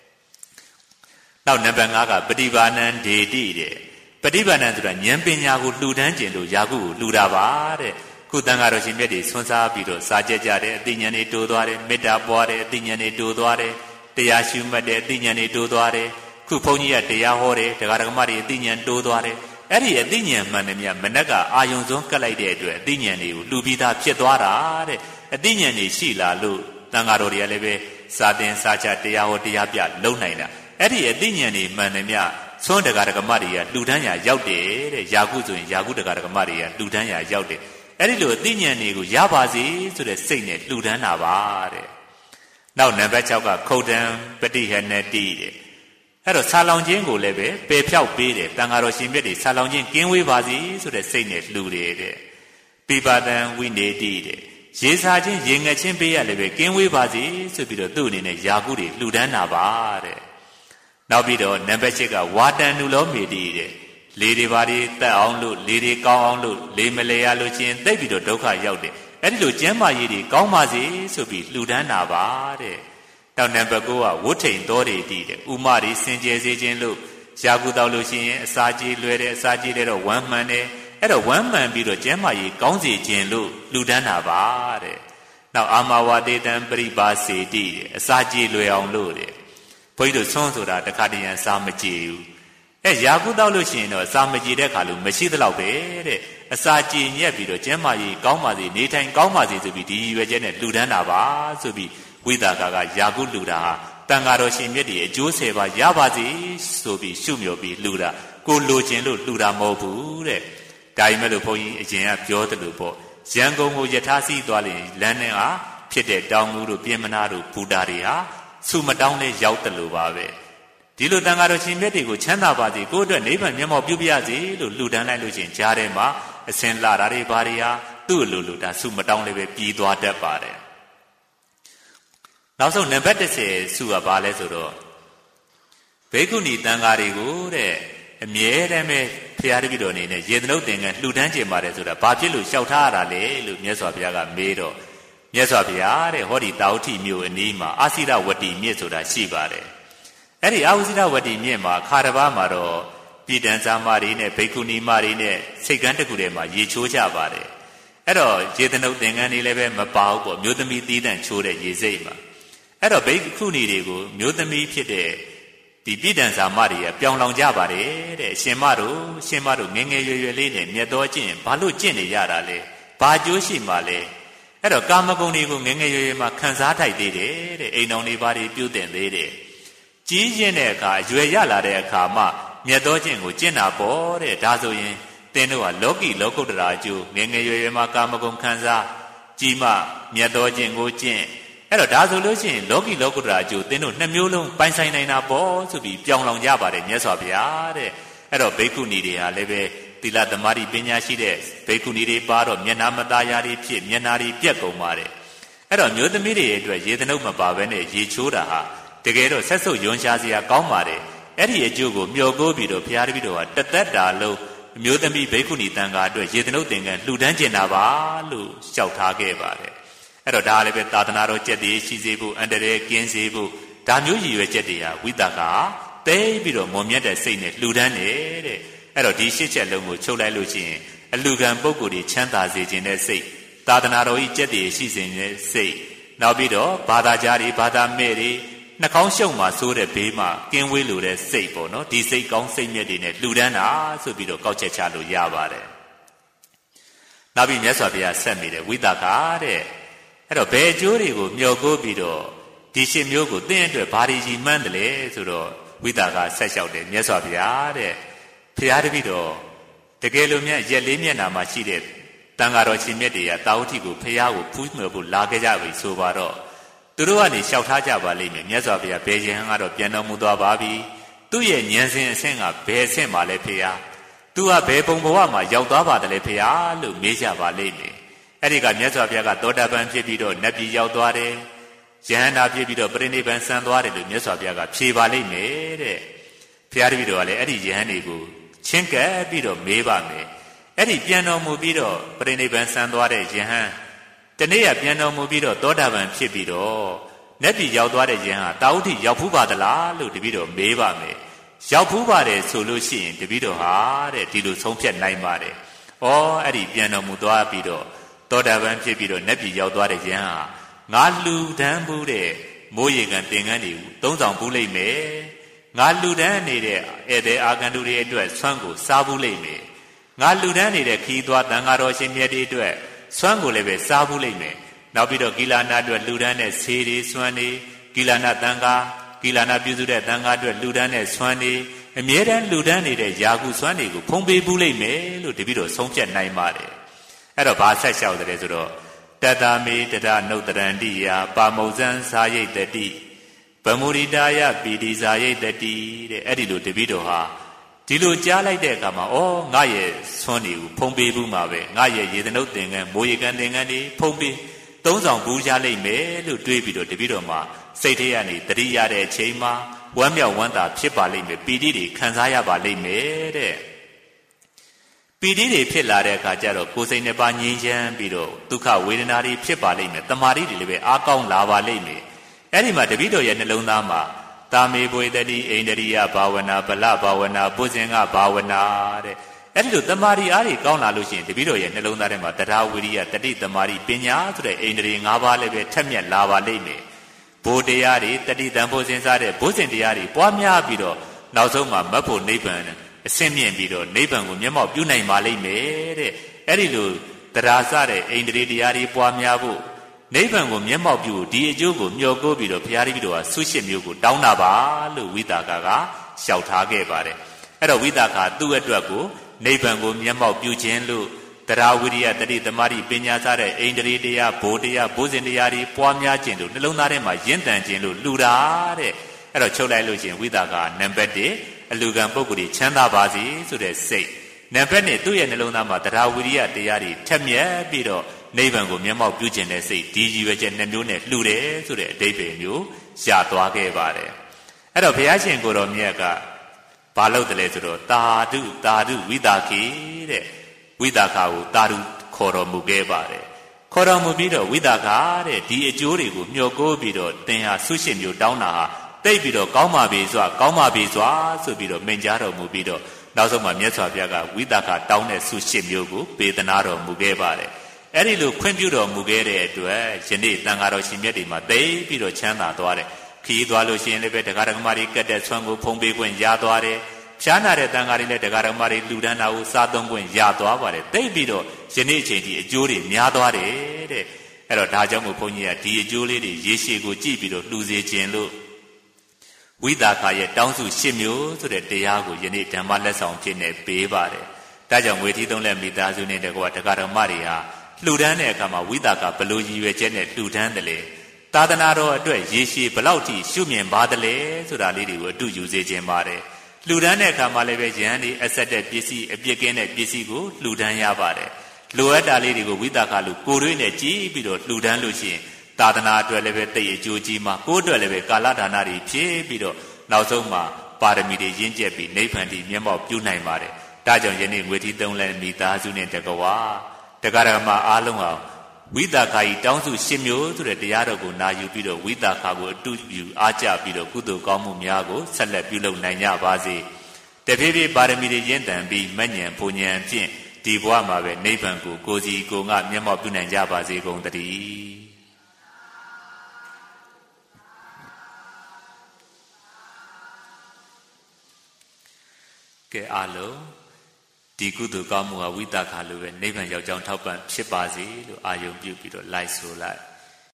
နောက်နံပါတ်၅ကပฏิဘာနံဒေတိတဲ့ပฏิဘာနံဆိုတာဉာဏ်ပညာကိုလှူဒန်းခြင်းလို့ယာကုကိုလှူတာပါတဲ့ခုတန်ဃာတော်ရှင်မြတ်တွေဆွမ်းစားပြီးတော့စာကြက်ကြတယ်အသိဉာဏ်တွေတိုးသွားတယ်မေတ္တာပွားတယ်အသိဉာဏ်တွေတိုးသွားတယ်တရားရှုမှတ်တယ်အသိဉာဏ်တွေတိုးသွားတယ်ခုဘုန်းကြီးကတရားဟောတယ်တရားဓမ္မတွေအသိဉာဏ်တိုးသွားတယ်အဲ့ဒီအသိဉာဏ်မှန်တယ်မြတ်မနက်ကအာယုံဆုံးကတ်လိုက်တဲ့အတွက်အသိဉာဏ်တွေကိုလှူပြီးသားဖြစ်သွားတာတဲ့အသိဉာဏ်တွေရှိလာလို့တန်ဃာတော်တွေကလည်းပဲစာသင်စာချတရားဟောတရားပြလုံနိုင်တာအဲ့ဒီအသိဉာဏ်တွေမှန်တယ်မြတ်ဆွမ်းတရားဓမ္မတွေကလှူဒန်းရာရောက်တယ်တဲ့ယာကုဆိုရင်ယာကုတရားဓမ္မတွေကလှူဒန်းရာရောက်တယ်အဲ့ဒီလိုအသိဉာဏ်တွေကိုရပါစေဆိုတဲ့စိတ်နဲ့လှူဒန်းတာပါတဲ့နောက်နံပါတ်၆ကခုတ်တံပฏิဟနတိတဲ့အဲ့တော့ဆာလောင်ခြင်းကိုလည်းပဲပယ်ဖြောက်ပေးတယ်တန်ဃာတော်ရှင်မြတ်တွေဆာလောင်ခြင်းကင်းဝေးပါစေဆိုတဲ့စိတ်နဲ့လှူတယ်တဲ့ပိပါဒံဝိနေတိတဲ့ရေစာခြင်းရေငတ်ခြင်းပေးရလည်းပဲကင်းဝေးပါစေဆိုပြီးတော့သူ့အနေနဲ့ယာကုတွေလှူဒန်းတာပါတဲ့နောက်ပြီးတော့နံပါတ်၈ကဝါတံနုလောမေတိတဲ့လေတွေပါတွေတက်အောင်လို့လေတွေကောင်းအောင်လို့လေမလဲရလို့ချင်းသိပ်ပြီးတော့ဒုက္ခရောက်တယ်အဲ့ဒီလိုကျမ်းမာရေးတွေကောင်းပါစေဆိုပြီးလှူဒန်းတာပါတဲ့နောက်နံပါတ်၉ကဝဋ္ထိန်တော်တွေတည်တယ်ဥမတွေစင်ကြယ်စေခြင်းလို့ယာကုတောက်လို့ရှိရင်အစာကြီးလွယ်တယ်အစာကြီးလည်းတော့ဝမ်းမှန်တယ်အဲ့တော့ဝမ်းမှန်ပြီးတော့ကျမ်းမာရေးကောင်းစေခြင်းလို့လှူဒန်းတာပါတဲ့နောက်အာမဝတေတံပရိပါစေတိတဲ့အစာကြီးလွယ်အောင်လို့တဲ့ဘုန်းကြီးတို့ဆွမ်းဆိုတာတခါတည်းရန်စာမကြည်ဘူးအဲယာကုတောက်လို့ရှိရင်တော့စာမကြည်တဲ့ခါလို့မရှိသလောက်ပဲတဲ့အစာကြည်ညက်ပြီးတော့ကျမ်းမာရေးကောင်းပါစေနေထိုင်ကောင်းပါစေဆိုပြီးဒီရွယ်ချက်နဲ့လှူဒန်းတာပါဆိုပြီးဝိသကာကယာကုလှူတာဟာတန်ဃာတော်ရှင်မြတ်တွေအကျိုးဆယ်ပါရပါစေဆိုပြီးရှုမြော်ပြီးလှူတာကိုလိုချင်လို့လှူတာမဟုတ်ဘူးတဲ့ဒါပေမဲ့လို့ဘုန်းကြီးအရင်ကပြောသလိုပေါ့ရန်ကုန်ကိုယထာစီသွားရင်လမ်းထဲဟာဖြစ်တဲ့တောင်ငူတို့ပြင်မနာတို့ဘူတာတွေဟာစုမတောင်းလဲရောက်တယ်လို့ပါပဲဒီလိုတန်ဃာတော်ရှင်မြတ်တွေကိုချမ်းသာပါစေကိုယ့်အတွက်နိဗ္ဗာန်မျက်မှောက်ပြုပြရစေလို့လှူဒန်းလိုက်လို့ချင်းကြားထဲမှာအစင်လာတာတွေဘာတွေဟာသူ့လိုလိုဒါစုမတောင်းလဲပဲပြီးသွားတတ်ပါတယ်နောက်ဆုံးနံပါတ်၁၀စုကဘာလဲဆိုတော့ဘေကုဏီတန်ဃာတွေကိုတဲ့အမြဲတမ်းပဲဖရာတပည့်တော်အနေနဲ့ရေသနုတ်သင်္ကန်းလှူဒန်းကြပါတယ်ဆိုတာဘာဖြစ်လို့လျှောက်ထားရတာလဲလို့မြတ်စွာဘုရားကမေးတော့မြတ်စွာဘုရားတဲ့ဟောဒီတာဝတိမြို့အနီးမှာအာစိရဝတီမြစ်ဆိုတာရှိပါတယ်အဲ့ဒီအာဝစိရဝတီမြစ်မှာခါတစ်ပါးမှာတော့ပြည်တန်စာမတွေနဲ့ဘေကုဏီမတွေနဲ့စိတ်ကန်းတစ်ခုထဲမှာရေချိုးကြပါတယ်အဲ့တော့ရေသနုတ်သင်္ကန်းတွေလည်းပဲမပါဘူးပေါ့မြို့သမီးသီးတန့်ချိုးတဲ့ရေစိတ်မှာအဲ့တော့ဘိက္ခုနီတွေကိုမျိုးသမီးဖြစ်တဲ့ဒီပြည်တန်စာမတွေကပြောင်းလောင်ကြပါတယ်တဲ့အရှင်မတို့ရှင်မတို့ငငယ်ရွယ်ရွယ်လေးနဲ့မြတ်တော်ကျင့်ဘာလို့ကျင့်နေရတာလဲဘာကျိုးရှိမှလဲအဲ့တော့ကာမဂုဏ်တွေကိုငငယ်ရွယ်ရွယ်မှာခံစားထိုက်သေးတယ်တဲ့အိမ်တော်တွေဘာတွေပြုတင်သေးတယ်ကြီးရင်တဲ့အခါအရွယ်ရလာတဲ့အခါမှမြတ်တော်ကျင့်ကိုကျင့်တာပေါ့တဲ့ဒါဆိုရင်သင်တို့ကလောကီလောကုတ္တရာအကျိုးငငယ်ရွယ်ရွယ်မှာကာမဂုဏ်ခံစားကြီးမှမြတ်တော်ကျင့်ကိုကျင့်အဲ့တော့ဒါဆိုလို့ရှိရင်လောကီလောကုတ္တရာအကျိုးသင်တို့နှစ်မျိုးလုံးပိုင်ဆိုင်နိုင်တာပေါ့ဆိုပြီးပြောင်းလောင်ကြပါတယ်မြတ်စွာဘုရားတဲ့အဲ့တော့ဘိက္ခုနီတွေဟာလည်းပဲသီလသမာဓိပညာရှိတဲ့ဘိက္ခုနီတွေပါတော့မျက်နာမသားရာတွေဖြစ်မျက်နာတွေပြက်ကုန်ပါတယ်အဲ့တော့မျိုးသမီးတွေအတွက်ရေသနုပ်မပါဘဲနဲ့ရေချိုးတာဟာတကယ်တော့ဆက်ဆုပ်ယွန်ရှားစရာကောင်းပါတယ်အဲ့ဒီအကျိုးကိုမျှော်ကိုးပြီးတော့ဘုရားတပည့်တော်ကတသက်တာလုံးမျိုးသမီးဘိက္ခုနီတန်ဃာအတွက်ရေသနုပ်သင်္ကန်းလှူဒန်းကျင်တာပါလို့လျှောက်ထားခဲ့ပါတယ်အဲ့တော့ဒါလည်းပဲသာသနာတော်ကျက်တည်ရှိစေဖို့အန္တရာယ်ကင်းစေဖို့ဒါမျိုးရည်ရွယ်ချက်တွေဟာဝိသကာသိပြီးတော့မွန်မြတ်တဲ့စိတ်နဲ့လှူဒန်းနေတဲ့အဲ့တော့ဒီရှစ်ချက်လုံးကိုချုပ်လိုက်လို့ရှိရင်အလူကံပုဂ္ဂိုလ်တွေချမ်းသာစေခြင်းတဲ့စိတ်သာသနာတော်ကြီးကျက်တည်ရှိစေခြင်းတဲ့စိတ်နောက်ပြီးတော့ဘာသာကြားတွေဘာသာမဲ့တွေနှာခေါင်းရှုံမှာစိုးတဲ့ဘေးမှာကင်းဝေးလိုတဲ့စိတ်ပေါ့နော်ဒီစိတ်ကောင်းစိတ်မြတ်တွေနဲ့လှူဒန်းတာဆိုပြီးတော့ကောက်ချက်ချလို့ရပါတယ်နောက်ပြီးမြတ်စွာဘုရားဆက်မိတယ်ဝိသကာတဲ့အဲ့တော့ဘယ်အကျိုးတွေကိုမျှော်ကိုးပြီးတော့ဒီရှစ်မျိုးကိုသင်အတွက်ဘာတွေကြီးမှန်းတယ်လဲဆိုတော့ဝိသကာဆက်လျှောက်တယ်မြတ်စွာဘုရားတဲ့ဘုရားတပည့်တော်တကယ်လို့မြတ်ရက်လေးမျက်နာမှာရှိတဲ့တန်ဃာတော်ရှင်မြတ်တွေကတာဝတိကိုဘုရားကိုဖူးမြော်ဖို့လာခဲ့ကြပြီဆိုပါတော့သူတို့ကနေလျှောက်ထားကြပါလိမ့်မယ်မြတ်စွာဘုရားဘယ်ယဟန်ကတော့ပြန်တော်မူသွားပါပြီသူ့ရဲ့ဉာဏ်စဉ်အဆင့်ကဘယ်အဆင့်မှလဲဖေဟာသူကဘယ်ပုံဘဝမှာရောက်သွားပါတယ်လေဖေဟာလို့မေးကြပါလိမ့်မယ်အဲ့ဒီကမြတ်စွာဘုရားကသောတာပန်ဖြစ်ပြီးတော့နတ်ပြည်ရောက်သွားတယ်ယဟန္တာဖြစ်ပြီးတော့ပြိဋိဘံဆံသွားတယ်လို့မြတ်စွာဘုရားကဖြေပါလိမ့်မယ်တဲ့ဘုရားတပည့်တော်ကလည်းအဲ့ဒီယဟန်တွေကိုချင်းကပ်ပြီးတော့မေးပါမယ်အဲ့ဒီပြန်တော်မူပြီးတော့ပြိဋိဘံဆံသွားတဲ့ယဟန်တနေ့ကပြန်တော်မူပြီးတော့သောတာပန်ဖြစ်ပြီးတော့နတ်ပြည်ရောက်သွားတဲ့ယဟန်ဟာတာဝတိရောက်ဖူးပါသလားလို့တပည့်တော်မေးပါမယ်ရောက်ဖူးပါတယ်ဆိုလို့ရှိရင်တပည့်တော်ဟာတဲ့ဒီလိုဆုံးဖြတ်နိုင်ပါတယ်ဩအဲ့ဒီပြန်တော်မူသွားပြီးတော့သောတာပန်ဖြစ်ပြီးတော့နတ်ပြည်ရောက်သွားတဲ့ယဟန်ဟာငါလှူဒန်းဘူးတဲ့မိုးရေကန်သင်္ကန်းတွေကိုသုံးဆောင်ဘူးလိမ့်မယ်ငါလှူဒန်းနေတဲ့ဧည့်သည်အာဂန္တုတွေအတွက်ဆွမ်းကိုစားဘူးလိမ့်မယ်ငါလှူဒန်းနေတဲ့ခီးသွားတန်ဃာတော်ရှင်မြတ်တွေအတွက်ဆွမ်းကိုလည်းပဲစားဘူးလိမ့်မယ်နောက်ပြီးတော့ဂီလာနာအတွက်လှူဒန်းတဲ့ဆေးတွေဆွမ်းတွေဂီလာနာတန်ဃာဂီလာနာပြုစုတဲ့တန်ဃာအတွက်လှူဒန်းတဲ့ဆွမ်းတွေအမြဲတမ်းလှူဒန်းနေတဲ့ယာကုဆွမ်းတွေကိုဖုံးပေးဘူးလိမ့်မယ်လို့တပည့်တော်ဆုံးဖြတ်နိုင်ပါတယ်အဲ့တော့ဘာဆက်လျှောက်တယ်ဆိုတော့တတမေတတနုတရန္တိယာပါမုဇံဇာယိတတိဗမုရိတာယပီတိဇာယိတတိတဲ့အဲ့ဒီလိုတပည့်တော်ဟာဒီလိုကြားလိုက်တဲ့အခါမှာဩငါရဲ့ဆွမ်းတွေကိုဖုံးပေးဘူးမှာပဲငါရဲ့ရေသနုတ်သင်္ကန်းမိုးရေကန်သင်္ကန်းတွေဖုံးပေးသုံးဆောင်ဘူးကြလိမ့်မယ်လို့တွေးပြီးတော့တပည့်တော်မှာစိတ်ထဲကနေတတိရတဲ့အချိန်မှာဝမ်းမြောက်ဝမ်းသာဖြစ်ပါလိမ့်မယ်ပီတိတွေခံစားရပါလိမ့်မယ်တဲ့ပီတိတွေဖြစ်လာတဲ့အခါကျတော့ကိုယ်စိတ်နှစ်ပါးငြိမ်းချမ်းပြီးတော့ဒုက္ခဝေဒနာတွေဖြစ်ပါလိမ့်မယ်တမာတိတွေလည်းပဲအားကောင်းလာပါလိမ့်မယ်အဲ့ဒီမှာတပည့်တော်ရဲ့နှလုံးသားမှာတာမေဘွေတတိအိန္ဒရိယဘာဝနာဗလဘာဝနာပုဇင်္ဂဘာဝနာတဲ့အဲ့ဒီလိုတမာတိအားတွေကောင်းလာလို့ရှိရင်တပည့်တော်ရဲ့နှလုံးသားထဲမှာတရားဝိရိယတတိတမာတိပညာဆိုတဲ့အိန္ဒြေ၅ပါးလည်းပဲထက်မြက်လာပါလိမ့်မယ်ဘိုးတရားတွေတတိတံဘုဇင်စားတဲ့ဘုဇင်တရားတွေပွားများပြီးတော့နောက်ဆုံးမှာမတ်ဖို့နိဗ္ဗာန်အဆင့်မြင့်ပြီးတော့နိဗ္ဗာန်ကိုမျက်မှောက်ပြုနိုင်ပါလိမ့်မယ်တဲ့အဲ့ဒီလိုတရားစတဲ့အိန္ဒြေတရားတွေပွားများဖို့နိဗ္ဗာန်ကိုမျက်မှောက်ပြုဒီအကျိုးကိုမျှော်ကိုးပြီးတော့ဘုရားတပည့်တော်ကဆုရှစ်မျိုးကိုတောင်းတာပါလို့ဝိသကာကလျှောက်ထားခဲ့ပါတယ်အဲ့တော့ဝိသကာသူ့အတွက်ကိုနိဗ္ဗာန်ကိုမျက်မှောက်ပြုခြင်းလို့တရားဝိရိယတတိတမာတိပညာစားတဲ့အိန္ဒြေတရားဘိုးတရားဘုဇင်တရားတွေပွားများခြင်းလို့နှလုံးသားထဲမှာရင့်တန်ခြင်းလို့လှူတာတဲ့အဲ့တော့ချုပ်လိုက်လို့ချင်းဝိသကာနံပါတ်တစ်အလူကံပုဂ္ဂိုလ်ချမ်းသာပါစေဆိုတဲ့စိတ်နံပါတ်နှစ်သူ့ရဲ့နှလုံးသားမှာတရားဝိရိယတရားတွေထက်မြက်ပြီးတော့နိဗ္ဗာန်ကိုမျက်မှောက်ပြုခြင်းနဲ့စိတ်ဒီကြီးရွယ်ချက်နှစ်မျိုးနဲ့လှူတယ်ဆိုတဲ့အဓိပ္ပာယ်မျိုးရှာသွားခဲ့ပါတယ်အဲ့တော့ဘုရားရှင်ကိုယ်တော်မြတ်ကဘာလုပ်တယ်လဲဆိုတော့တာဓုတာဓုဝိသကေတဲ့ဝိသကာကိုတာဓုခေါ်တော်မူခဲ့ပါတယ်ခေါ်တော်မူပြီးတော့ဝိသကာတဲ့ဒီအကျိုးတွေကိုမျှော်ကိုးပြီးတော့သင်ဟာဆုရှင်မျိုးတောင်းတာဟာတိတ်ပြီးတော့ကောင်းပါပြီစွာကောင်းပါပြီစွာဆိုပြီးတော့မိန့်ကြားတော်မူပြီးတော့နောက်ဆုံးမှာမြတ်စွာဘုရားကဝိသကာတောင်းတဲ့ဆုရှင်မျိုးကိုပေးသနာတော်မူခဲ့ပါတယ်အဲ့ဒီလိုခွင့်ပြုတော်မူခဲ့တဲ့အတွက်ယနေ့တန်ဃာတော်ရှင်မြတ်တွေမှာသိပြီးတော့ချမ်းသာသွားတယ်ခီးသွားလို့ရှိရင်လည်းပဲတရားဓမ္မတွေကတ်တဲ့ဆွမ်းကိုဖုံးပေးခွင့်ရသွားတယ်ဖြားနာတဲ့တန်ဃာတွေလည်းတရားဓမ္မတွေလူဒန်းတာကိုစားသုံးခွင့်ရသွားပါတယ်သိပြီးတော့ယနေ့အချိန်ထိအကျိုးတွေများသွားတယ်တဲ့အဲ့တော့ဒါကြောင့်မို့ဘုန်းကြီးကဒီအကျိုးလေးတွေရေရှည်ကိုကြည့်ပြီးတော့လှူစေခြင်းလို့ဝိသကာရဲ့တောင်းစုရှစ်မျိုးဆိုတဲ့တရားကိုယနေ့ဓမ္မလက်ဆောင်ဖြစ်နေပေးပါတယ်ဒါကြောင့်ငွေထီးသုံးလက်မိသားစုနဲ့တကွာတရားဓမ္မတွေဟာလှူဒန်းတဲ့အခါမှာဝိသကာဘလို့ရည်ရွယ်ချက်နဲ့လှူဒန်းတယ်လေသာသနာတော်အတွက်ရေရှည်ဘလောက်ထိရှုမြင်ပါတယ်လေဆိုတာလေးတွေကိုအတူယူစေခြင်းပါတယ်လှူဒန်းတဲ့အခါမှာလည်းပဲယဟန်ဒီအဆက်တဲ့ပစ္စည်းအပြစ်ကင်းတဲ့ပစ္စည်းကိုလှူဒန်းရပါတယ်လိုအပ်တာလေးတွေကိုဝိသကာလူကိုယ်တွင်းနဲ့ကြည်ပြီးတော့လှူဒန်းလို့ရှိရင်သာသနာအတွက်လည်းပဲတိတ်အကျိုးကြီးမှာကိုယ်အတွက်လည်းပဲကာလဒါနတွေဖြစ်ပြီးတော့နောက်ဆုံးမှာပါရမီတွေရင့်ကျက်ပြီးနိဗ္ဗာန်ဒီမျက်မှောက်ပြုနိုင်ပါတယ်ဒါကြောင့်ယနေ့ငွေထီးသုံးလက်မိသားစုနဲ့တကွာတရားဓမ္မအားလုံးဟာဝိသကာကြီးတောင်းစုရှစ်မျိုးဆိုတဲ့တရားတော်ကိုနာယူပြီးတော့ဝိသကာကိုအတူယူအားကြပြီးတော့ကုသိုလ်ကောင်းမှုများကိုဆက်လက်ပြုလုပ်နိုင်ကြပါစေတဖြည်းဖြည်းပါရမီတွေရင့်တန်ပြီးမဉ္ဇဉ်ဘုံဉဏ်ဖြင့်ဒီဘဝမှာပဲနိဗ္ဗာန်ကိုကိုယ်စီကိုယ်ငါမျက်မှောက်ပြုနိုင်ကြပါစေကုန်သတည်းကဲအားလုံးဒီကုသိုလ်ကောင်းမှုဟာဝိသကာလိုပဲနိဗ္ဗာန်ရောက်ကြောင်းထောက်ပံ့ဖြစ်ပါစေလို့အာယုံပြုပြီးတော့လိုက်ဆိုလိုက်